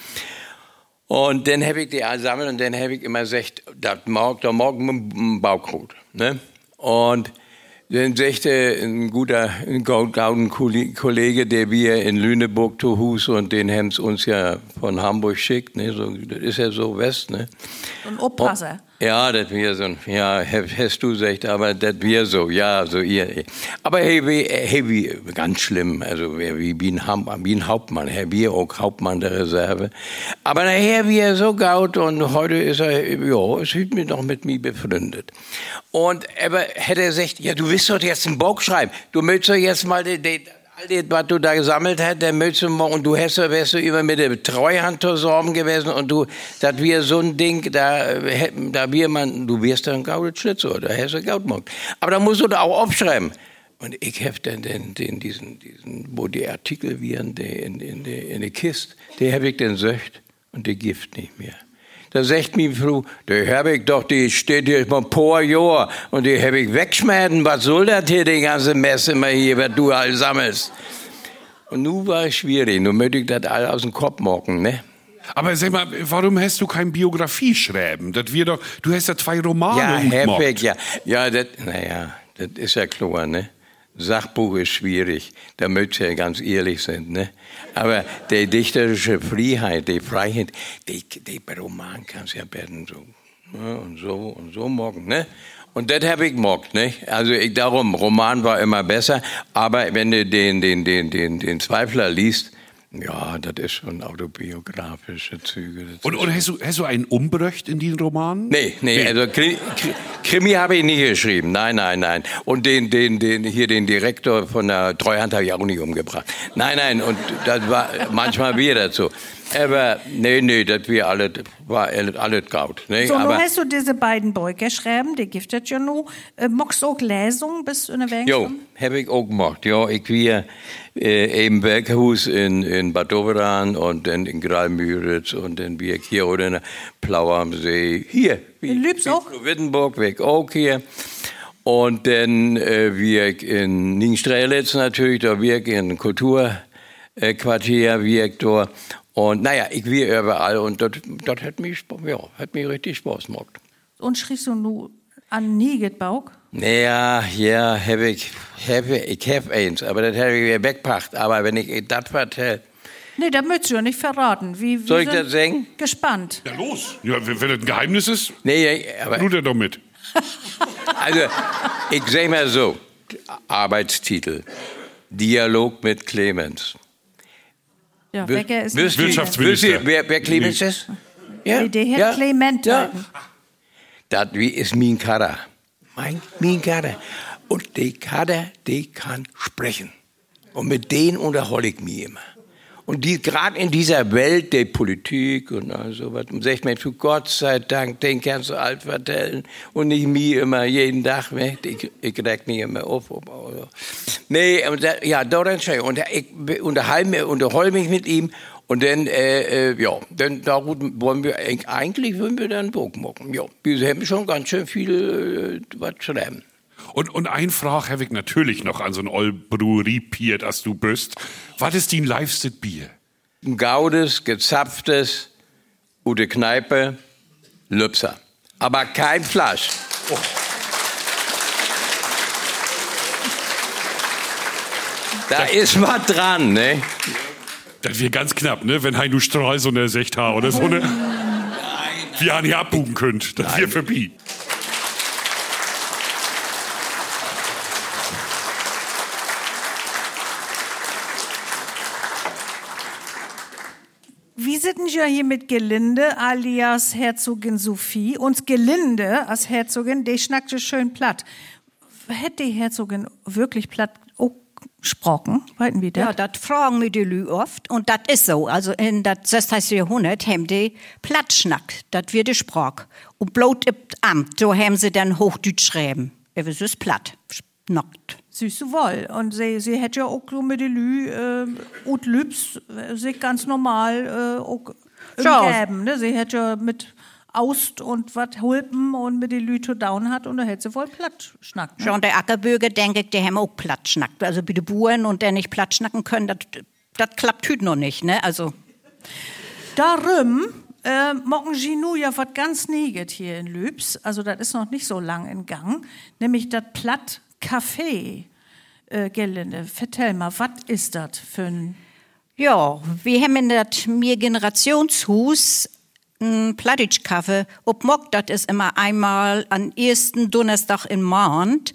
S16: Und dann hab ich die alle sammelt und dann hab ich immer gesagt, das morgen, da morgen ein Baukrut, ne? Und dann sagte ein guter, ein gauden Kollege, der wir in Lüneburg zu Hus und den haben's uns ja von Hamburg schickt, ne, so, das ist ja so West, ne.
S3: Und Oppasser.
S16: Ja, das wir so, ja, hast du gesagt, aber das wir so, ja, so ihr. Aber hey, wie, hey, wie, ganz schlimm, also wie, wie, ein, wie ein Hauptmann, Herr wir auch Hauptmann der Reserve. Aber nachher wie er so gaut und heute ist er, ja, es ist mir noch mit mir befreundet. Und aber hätte er gesagt, ja, du willst doch jetzt einen Bock schreiben, du möchtest doch jetzt mal den, den all das, was du da gesammelt hast, der möchtest du mal, und du hast, wärst du immer mit der Treuhand zusammen gewesen und du, das wir so ein Ding, da, da wir man, du wirst dann gaudet Schlitzohr, da hast du Gaut gemacht. Aber da musst du da auch aufschreiben. Und ich hab dann den, den, diesen, diesen, wo die Artikel wären, in, in, in, in der Kiste, die hab ich dann söcht und die Gift nicht mehr. Da sagt mir Frau, die hab ich doch, die steht hier schon ein paar Jahre und die hab ich wegschmissen. Was soll das hier, die ganze Messe immer hier, was du all sammelst? Und nun war es schwierig, nun möchte ich das all aus dem Kopf machen, ne?
S4: Aber sag mal, warum hast du kein Biografie schreiben? Das wir doch, du hast ja zwei Romane
S16: Ja,
S4: umgemacht.
S16: hab ich, ja. Ja, das, naja, das ist ja klar, ne? Sachbuch ist schwierig, da möchte ich ja ganz ehrlich sein, ne? Aber die dichterische Freiheit, die Freiheit, die, die Roman kannst ja werden so, ne? Und so und so morgen, ne? Und das habe ich gemacht, ne? Also ich darum, Roman war immer besser, aber wenn du den, den, den, den, den Zweifler liest, ja, das ist schon autobiografische Züge.
S4: Und, und hast, du, hast du einen umbröcht in diesen Romanen?
S16: Nee, nee, also Krimi, Krimi habe ich nicht geschrieben. Nein, nein, nein. Und den, den, den, hier den Direktor von der Treuhand habe ich auch nicht umgebracht. Nein, nein, und das war manchmal wir dazu. Aber nee, nee, das wir alle, war alles gaut. Ne?
S3: So, nun
S16: Aber,
S3: hast du diese beiden Beuker schreiben, die giftet ja nur. Äh, magst du auch Lesungen bis in der Weg?
S16: jo, habe ich auch gemacht. Ja, ich wir äh, im Werkhaus in, in Bad Doberan und dann in Graal-Müritz und dann wir hier oder in Plau am See. Hier.
S3: In Lübs auch?
S16: Wittenburg, weg auch hier. Und dann äh, wir in Nienstrelitz natürlich, da wir in Kulturquartier, wir dort. Und naja, ich wir überall und das hat mich, ja, hat mich richtig Spaß gemacht.
S3: Und schriebst du nur an Niegetbauch?
S16: Naja, ja, hab ich, hab ich, ich hab eins, aber das habe ich wieder weggebracht. Aber wenn ich das vertelle.
S3: Nee, das möchtest du ja nicht verraten. Wie, wie
S16: Soll ich
S3: sind
S16: das sagen?
S3: Gespannt.
S4: Ja, los. Ja, wenn wenn das ein Geheimnis ist,
S16: nee, aber.
S4: tut er doch mit.
S16: Also, ich sag mal so, Arbeitstitel, Dialog mit Clemens.
S3: Ja, wer ist
S16: Wirst,
S4: Wirtschaftsminister.
S16: Wirst, wer, wer Clemens ist?
S3: Ja. Der Herr ja. Clement.
S16: Ja. Das ist mein Kader. Mein, mein Kader. Und der Kader, der kann sprechen. Und mit denen unterhole ich mich immer. Und die, gerade in dieser Welt der Politik und so was, sagt man, für Gott sei Dank, den kannst du alt vertellen. Und nicht mir immer jeden Tag, ne? ich, ich reg mich immer auf. auf, auf. Nee, ja, daran schon. Und ich unterhalte unterhol mich mit ihm. Und dann, äh, äh, ja, dann darüber wollen wir, eigentlich wollen wir dann Bogen machen. Ja, wir haben schon ganz schön viel äh, was schreiben.
S4: Und, und ein Frage habe ich natürlich noch an so ein Old-Brewerie-Bier, das du bist. Was ist dein liebstes Bier?
S16: Ein Gaudes, gezapftes, gute Kneipe, Lübser. Aber kein Flasch. Oh. Da ist was dran, ne?
S4: Das wäre ganz knapp, ne? Wenn Heino Strahl so eine Secht hat oder so eine. Wir haben hier abbuchen könnt. Das wäre vorbei.
S3: Wie sind ja hier mit Gelinde alias Herzogin Sophie? Und Gelinde als Herzogin, die schnackte schön platt. Hätte die Herzogin wirklich platt gesprochen? Weiten wir das?
S14: Ja, das fragen mir die Lü oft. Und das ist so. Also in das sechzehnten. Jahrhundert haben die platt schnackt. Das wird die Sprach. Und bloß im Amt, so haben sie dann Hochdeutsch schreiben. Es ist platt. Schnackt.
S3: Süße wohl. Und sie, sie hätte ja auch so mit den Lü, äh, und Lübs, äh, sich ganz normal, äh, auch umgeben, ne? Sie hätte ja mit Aust und was Hulpen und mit den Lü to down hat und da hätte sie voll platt schnackt. Ne?
S14: Schon der Ackerbürger, denke ich, die haben auch platt schnackt. Also bei den Buren und der nicht platt schnacken können, das klappt heute noch nicht, ne? Also.
S3: Darum, äh, morgen Ginu ja was ganz Neget hier in Lübs, also das ist noch nicht so lang in Gang, nämlich das platt Café, äh, Gelinde. Vertell mal, was ist das für ein...
S14: Ja, wir haben in das Mehrgenerationshus ein Plattitsch-Kaffee. Ob Mock, das ist immer einmal am ersten Donnerstag im Monat.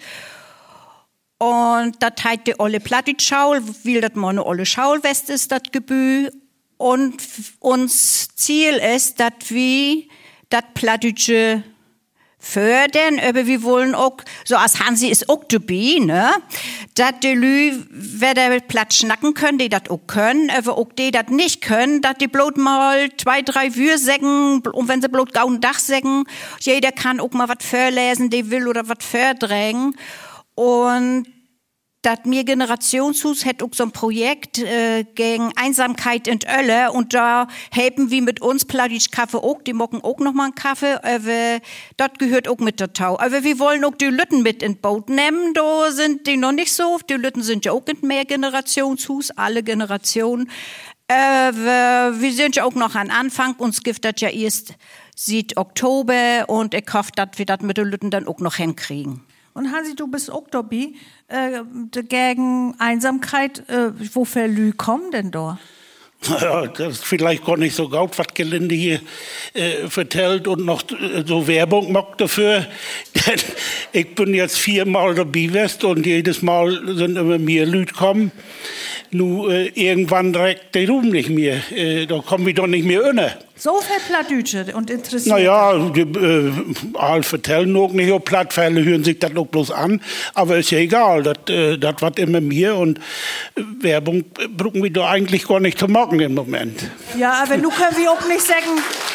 S14: Und das heißt die olle Plattitsch-Schaul, weil das mal eine olle Schaulwest ist, das Gebühr. Und uns Ziel ist, dass wir das Plattitsche fördern, aber wir wollen auch, so als Hansi ist auch dabei, ne, dass die Lü, wer da platt schnacken können, die das auch können, aber auch die das nicht können, dass die bloß mal zwei, drei Wür sägen, und wenn sie bloß gaun Dach sägen, jeder kann auch mal was vorlesen, die will oder was vordrängen. Und das mir Generationshus hat auch so ein Projekt äh, gegen Einsamkeit in Ölle und da helfen wir mit uns Plattitsch Kaffee auch, die mocken auch noch mal einen Kaffee, aber das gehört auch mit dazu. Aber wir wollen auch die Lütten mit in Boot nehmen, da sind die noch nicht so, die Lütten sind ja auch in mehr Generationshus, alle Generationen. Äh, wir, wir sind ja auch noch an Anfang, uns gibt das ja erst seit Oktober und ich hoffe, dass wir das mit den Lütten dann auch noch hinkriegen.
S3: Und Hansi, du bist auch dabei, äh, gegen Einsamkeit, äh, wofür Lü kommen denn da?
S9: Ja, das ist vielleicht gar nicht so gut, was Gelinde hier äh, vertellt und noch äh, so Werbung macht dafür. Ich bin jetzt viermal dabei west und jedes Mal sind immer mehr Leute kommen. Nun, äh, irgendwann direkt der Ruhm nicht mehr. Äh, da kommen wir doch nicht mehr inne.
S3: So viel Plattdütsche und interessiert.
S9: Naja, die äh, all vertellen auch nicht, ob Plattfälle hören sich das auch bloß an. Aber ist ja egal, das äh, was immer mehr. Und äh, Werbung brauchen wir doch eigentlich gar nicht zu machen im Moment.
S3: Ja, aber nun können wir auch nicht sagen,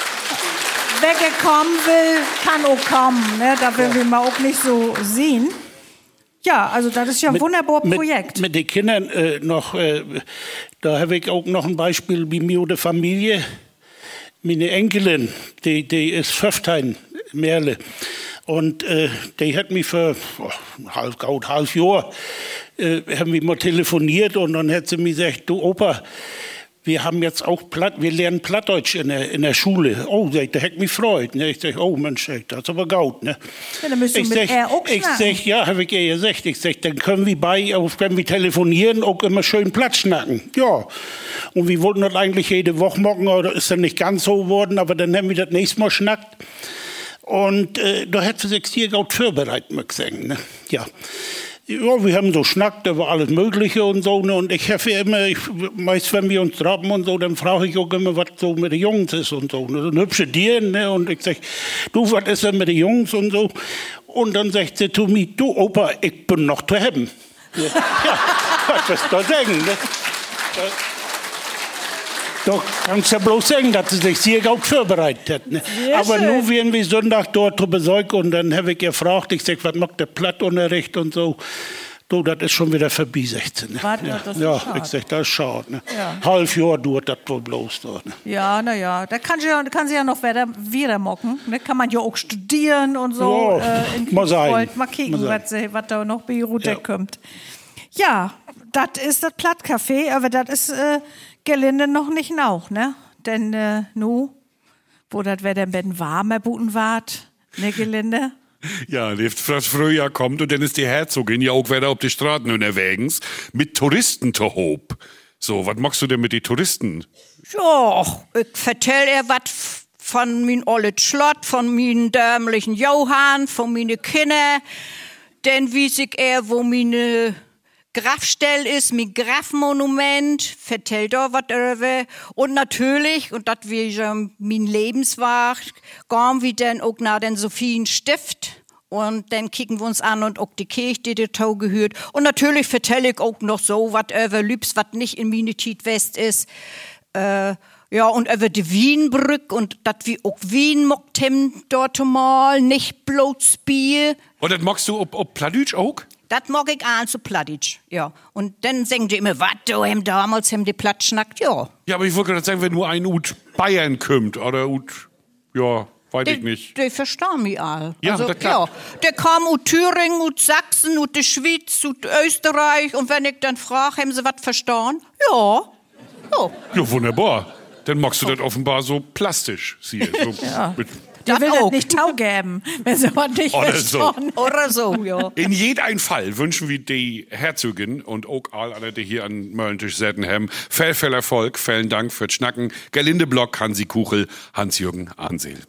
S3: wer kommen will, kann auch kommen. Ne? Da will ja. wir mal auch nicht so sehen. Ja, also das ist ja ein mit, wunderbares Projekt.
S9: Mit, mit den Kindern äh, noch, äh, da habe ich auch noch ein Beispiel wie mir oder Familie. Meine Enkelin, die, die ist fünfzehn, Merle. Und äh, die hat mich für oh, halb, gut, halb Jahr, äh, haben wir mal telefoniert und dann hat sie mir gesagt, du Opa, wir haben jetzt auch Platt, wir lernen Plattdeutsch in der, in der Schule. Oh, sagt, der hat mich freut. Ne? Ich sag, oh Mensch, das ist aber gut. Ne?
S3: Ja, dann müsst du
S9: ich
S3: mit
S9: sag,
S3: er auch
S9: ich sag, ja, habe ich ihr gesagt. Ich sag, dann können wir bei, wenn wir telefonieren, auch immer schön Platt schnacken. Ja. Und wir wollten das eigentlich jede Woche machen, oder ist dann nicht ganz so geworden, aber dann haben wir das nächste Mal schnackt. Und äh, da hat sie sich hier gut vorbereitet, muss ich sagen. Ne? Ja. Ja, wir haben so schnackt, da war alles Mögliche und so. Ne? Und ich habe immer, ich, meist wenn wir uns traben und so, dann frage ich auch immer, was so mit den Jungs ist und so. Ne? So ein hübsche Dirn, ne? Und ich sag, du, was ist denn mit den Jungs und so? Und dann sagt sie zu mir, du Opa, ich bin noch zu haben. Ja, ja, was willst du sagen? Ne? Doch kannst du ja bloß sagen, dass sie sich sehr gut vorbereitet hat. Ne? Aber schön. Nur werden wir Sonntag dort zu Besuch und dann habe ich gefragt, ich sag, was macht der Plattunterricht und so. Du, das ist schon wieder vorbei, sechzehn. Ne?
S3: Warte,
S9: ja,
S3: das ist
S9: ja
S3: schade.
S9: Ich sag, das ist schade. Ne?
S3: Ja.
S9: Halb Jahr dauert das wohl bloß dort. Ne?
S3: Ja, naja, da kann sie ja, kann sie ja noch wieder, wieder mocken. Ne? Kann man ja auch studieren und so.
S9: Ja,
S3: äh, in
S9: mal sein.
S3: Kitzbühel. Mal kicken, was, sie- was da noch bei ihr runterkommt. Ja, das ist das Plattcafé, aber das ist äh, Gelinde noch nicht nauch, ne? Denn äh, nu, wo das Wetter ein bisschen warmer buten wart, ne Gelinde?
S4: Ja, das Frühjahr kommt und dann ist die Herzogin ja auch wieder auf die Straßen unterwegs mit Touristen zu hob. So, was machst du denn mit den Touristen?
S14: Ja, ich vertell ihr was von min ollet Schlott, von min dämlichen Johann, von mine Kinder. Denn wie sich er, wo mine Grafstell ist, mein Grafmonument, vertellt da was darüber. Und natürlich, und das wie ja mein Lebenswerk, gehen wir dann auch nach den Sophienstift. Und dann kicken wir uns an und auch die Kirche, die dazu gehört. Und natürlich vertelle ich auch noch so was über Lübs, was nicht in meine Tiet West ist. Äh, ja, und über die Wienbrück und das wie auch Wien mockt hem dort mal, nicht bloß Bier.
S4: Und das magst du ob, ob Pladütsch auch?
S14: Das mag ich an zu Plattdeutsch, ja. Und dann sagen die immer, was, du hem damals hem die Platt schnackt, ja.
S4: Ja, aber ich wollte gerade sagen, wenn nur ein Ut Bayern kommt oder Ut, ja, weiß ich nicht.
S14: Die verstehen mich all.
S4: Ja,
S14: also,
S4: das klappt.
S14: ja. Der kam aus Thüringen, aus Sachsen, aus der Schweiz, aus Österreich. Und wenn ich dann frage, haben sie was verstanden? Ja. Ja.
S4: Ja, wunderbar. Dann magst du das offenbar so plastisch, siehe. So
S3: Ja.
S4: mit
S3: Die will das
S14: auch.
S3: nicht Tau geben, wenn sie was nicht
S4: Oder so.
S3: verstanden.
S14: Oder so, ja.
S4: In jedem Fall wünschen wir die Herzogin und auch all alle, die hier an Möllentisch säten haben, viel, viel Erfolg, vielen Dank fürs Schnacken. Gerlinde Block, Hansi Kuchel, Hans-Jürgen Ansel.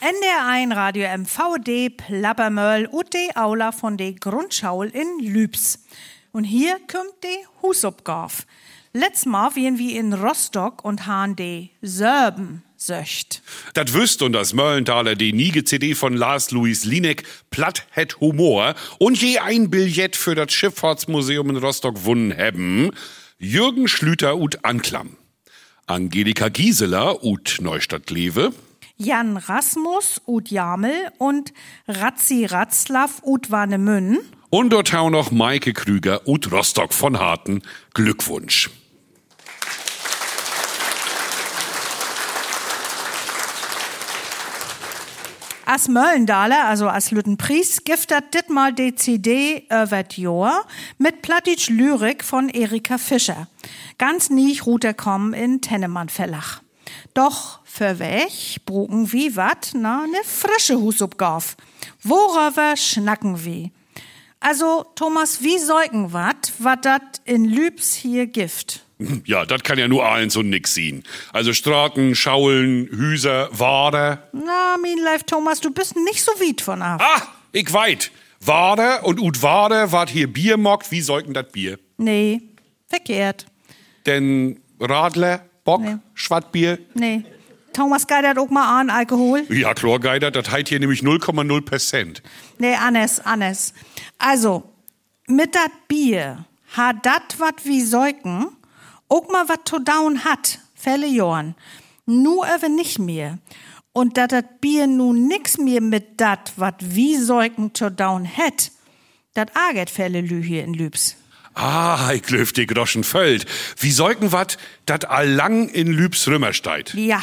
S3: N D R eins Radio M V D Plappermöll und die Aula von der Grundschule in Lübs. Und hier kommt die Hausaufgabe. Letztes Mal waren wir in Rostock und haben die Serben söcht.
S4: Das wüsst und das Möllenthaler die niege C D von Lars Louis Linek, Platt het Humor und je ein Billett für das Schifffahrtsmuseum in Rostock wunnen haben. Jürgen Schlüter ut Anklam. Angelika Gieseler ut Neustadt-Lewe.
S3: Jan Rasmus ut Jamel und Ratzi Ratzlaff ut Warnemünn.
S4: Und dort auch noch Maike Krüger ut Rostock von Harten. Glückwunsch.
S3: As Möllendaler, also as Lüttenpries, giftet dit mal die C D über Jahr mit Plattitsch Lyrik von Erika Fischer. Ganz nie runterkommen in Tennemann Verlag. Doch für welch brugen wie wat, na, ne frische Hausaufgabe. Worüber schnacken wir? Also, Thomas, wie säugen wat, wat dat in Lübs hier gift?
S4: Ja, das kann ja nur eins und nix sein. Also Straßen, Schaulen, Hüser, Wader.
S3: Na, mein Life, Thomas, du bist nicht so weit von ab.
S4: Ah, ich weit. Wader und ut Wader wart hier Bier mockt, wie säugen dat Bier?
S3: Nee, verkehrt.
S4: Denn Radler, Bock, nee. Schwattbier?
S3: Nee. Thomas geidert auch mal an Alkohol?
S4: Ja, klar geidert, das heit hier nämlich null Komma null Prozent.
S3: Nee, Annes, Annes. Also, mit dat Bier hat dat wat wie säugen, auch mal wat to down hat, fälle Jorn. Nu aber nicht mehr. Und dat dat Bier nu nix mehr mit dat wat wie säugen to down het, dat aget fälle Lü hier in Lübs.
S4: Ah, ich glöf die Groschen föllt. Wie säugen wat, dat allang in Lübs Rümmer steit.
S3: Ja.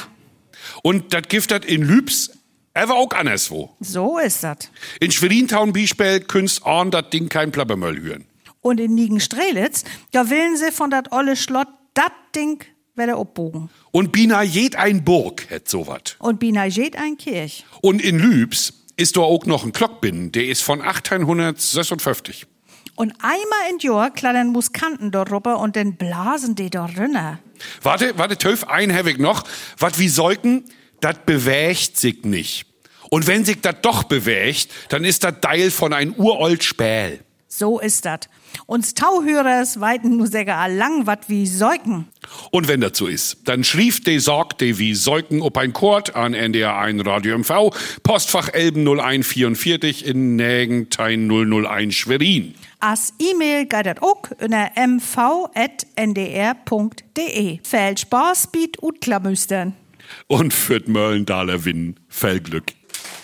S4: Und dat gift dat in Lübs aber auch anderswo.
S3: So ist dat.
S4: In Schwerin-Town Biespel künst an dat Ding kein Plappermöll hören.
S3: Und in Nigen-Strelitz, da willen sie von dat olle Schlott dat Ding wieder abbogen.
S4: Und bina jed ein Burg het so wat.
S3: Und bina jed ein Kirch.
S4: Und in Lübs ist da auch noch ein Glockbin, der ist von achtzehnhundertsechsundfünfzig.
S3: Und einmal in Jahr klattern Musikanten dort rüber und dann blasen die da rinne.
S4: Warte, warte, Töf, ein hab ich noch. Wat wie säugen, dat bewegt sich nicht. Und wenn sich dat doch bewegt, dann ist dat Teil von ein urold Späl.
S3: So ist dat. Uns Tauhörers weiten nu säger lang wat wie säugen.
S4: Und wenn das so ist, dann schrief de sorgt de wie säugen ob ein Kord an N D R eins Radio M V, Postfach Elben null eins vierundvierzig in Nägentein null null eins Schwerin.
S3: As E-Mail geidet auch unter m v at n d r punkt d e. Viel Spaß, biet und Klamüstern.
S4: Und fürt Möllenthaler Win, viel Glück.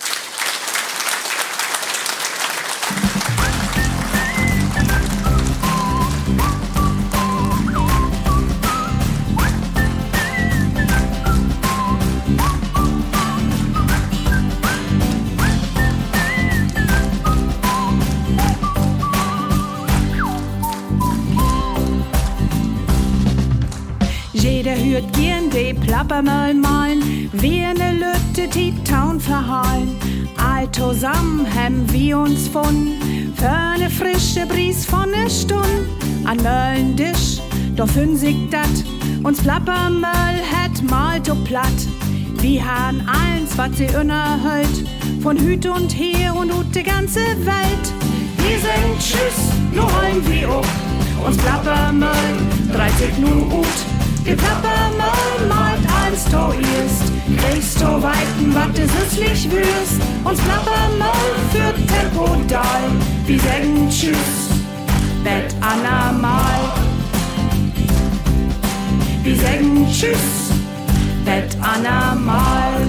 S6: Jeder hört gern de Plappermöll malen, wie ne Lütte die Town verhallen. All zusammen haben wir uns gefunden, für ne frische Bries von ne Stund. An Möllendisch, doch fünn sich dat, uns Plappermöll het mal to platt. Wir haben eins, wat sie unerhält, von Hüt und Her und ut de ganze Welt. Wir sagen Tschüss, nu heim wir up, uns Plappermöll dreht sich nun ut. Die Plappermöll malt eins to erst, kriegst to weiten, wat du süßlich wirst. Uns Plappermöll führt Tempo dal, wir sagen Tschüss, bet Anna mal. Wir sagen Tschüss, bet Anna mal.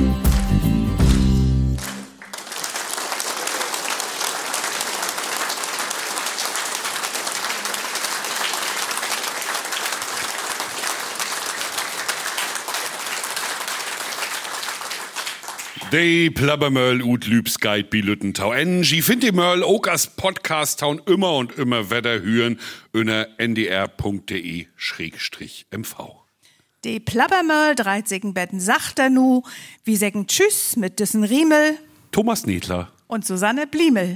S4: Die Plappermöll ut Lübs Guide bi Lüttentau. En, sie find die Möll auch als Podcast-Town immer und immer weiter hören unter n d r punkt d e schrägstrich m v.
S3: Die Plappermöll dreizigen Betten sagt er nu, wie sägen Tschüss mit dissen Riemel.
S4: Thomas Nedler.
S3: Und Susanne Bliemel.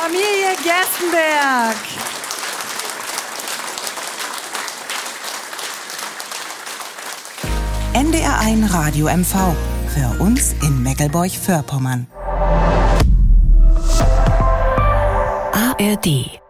S3: Familie Gerstenberg.
S5: N D R eins Radio M V. Für uns in Meckelburg-Vorpommern.
S17: A R D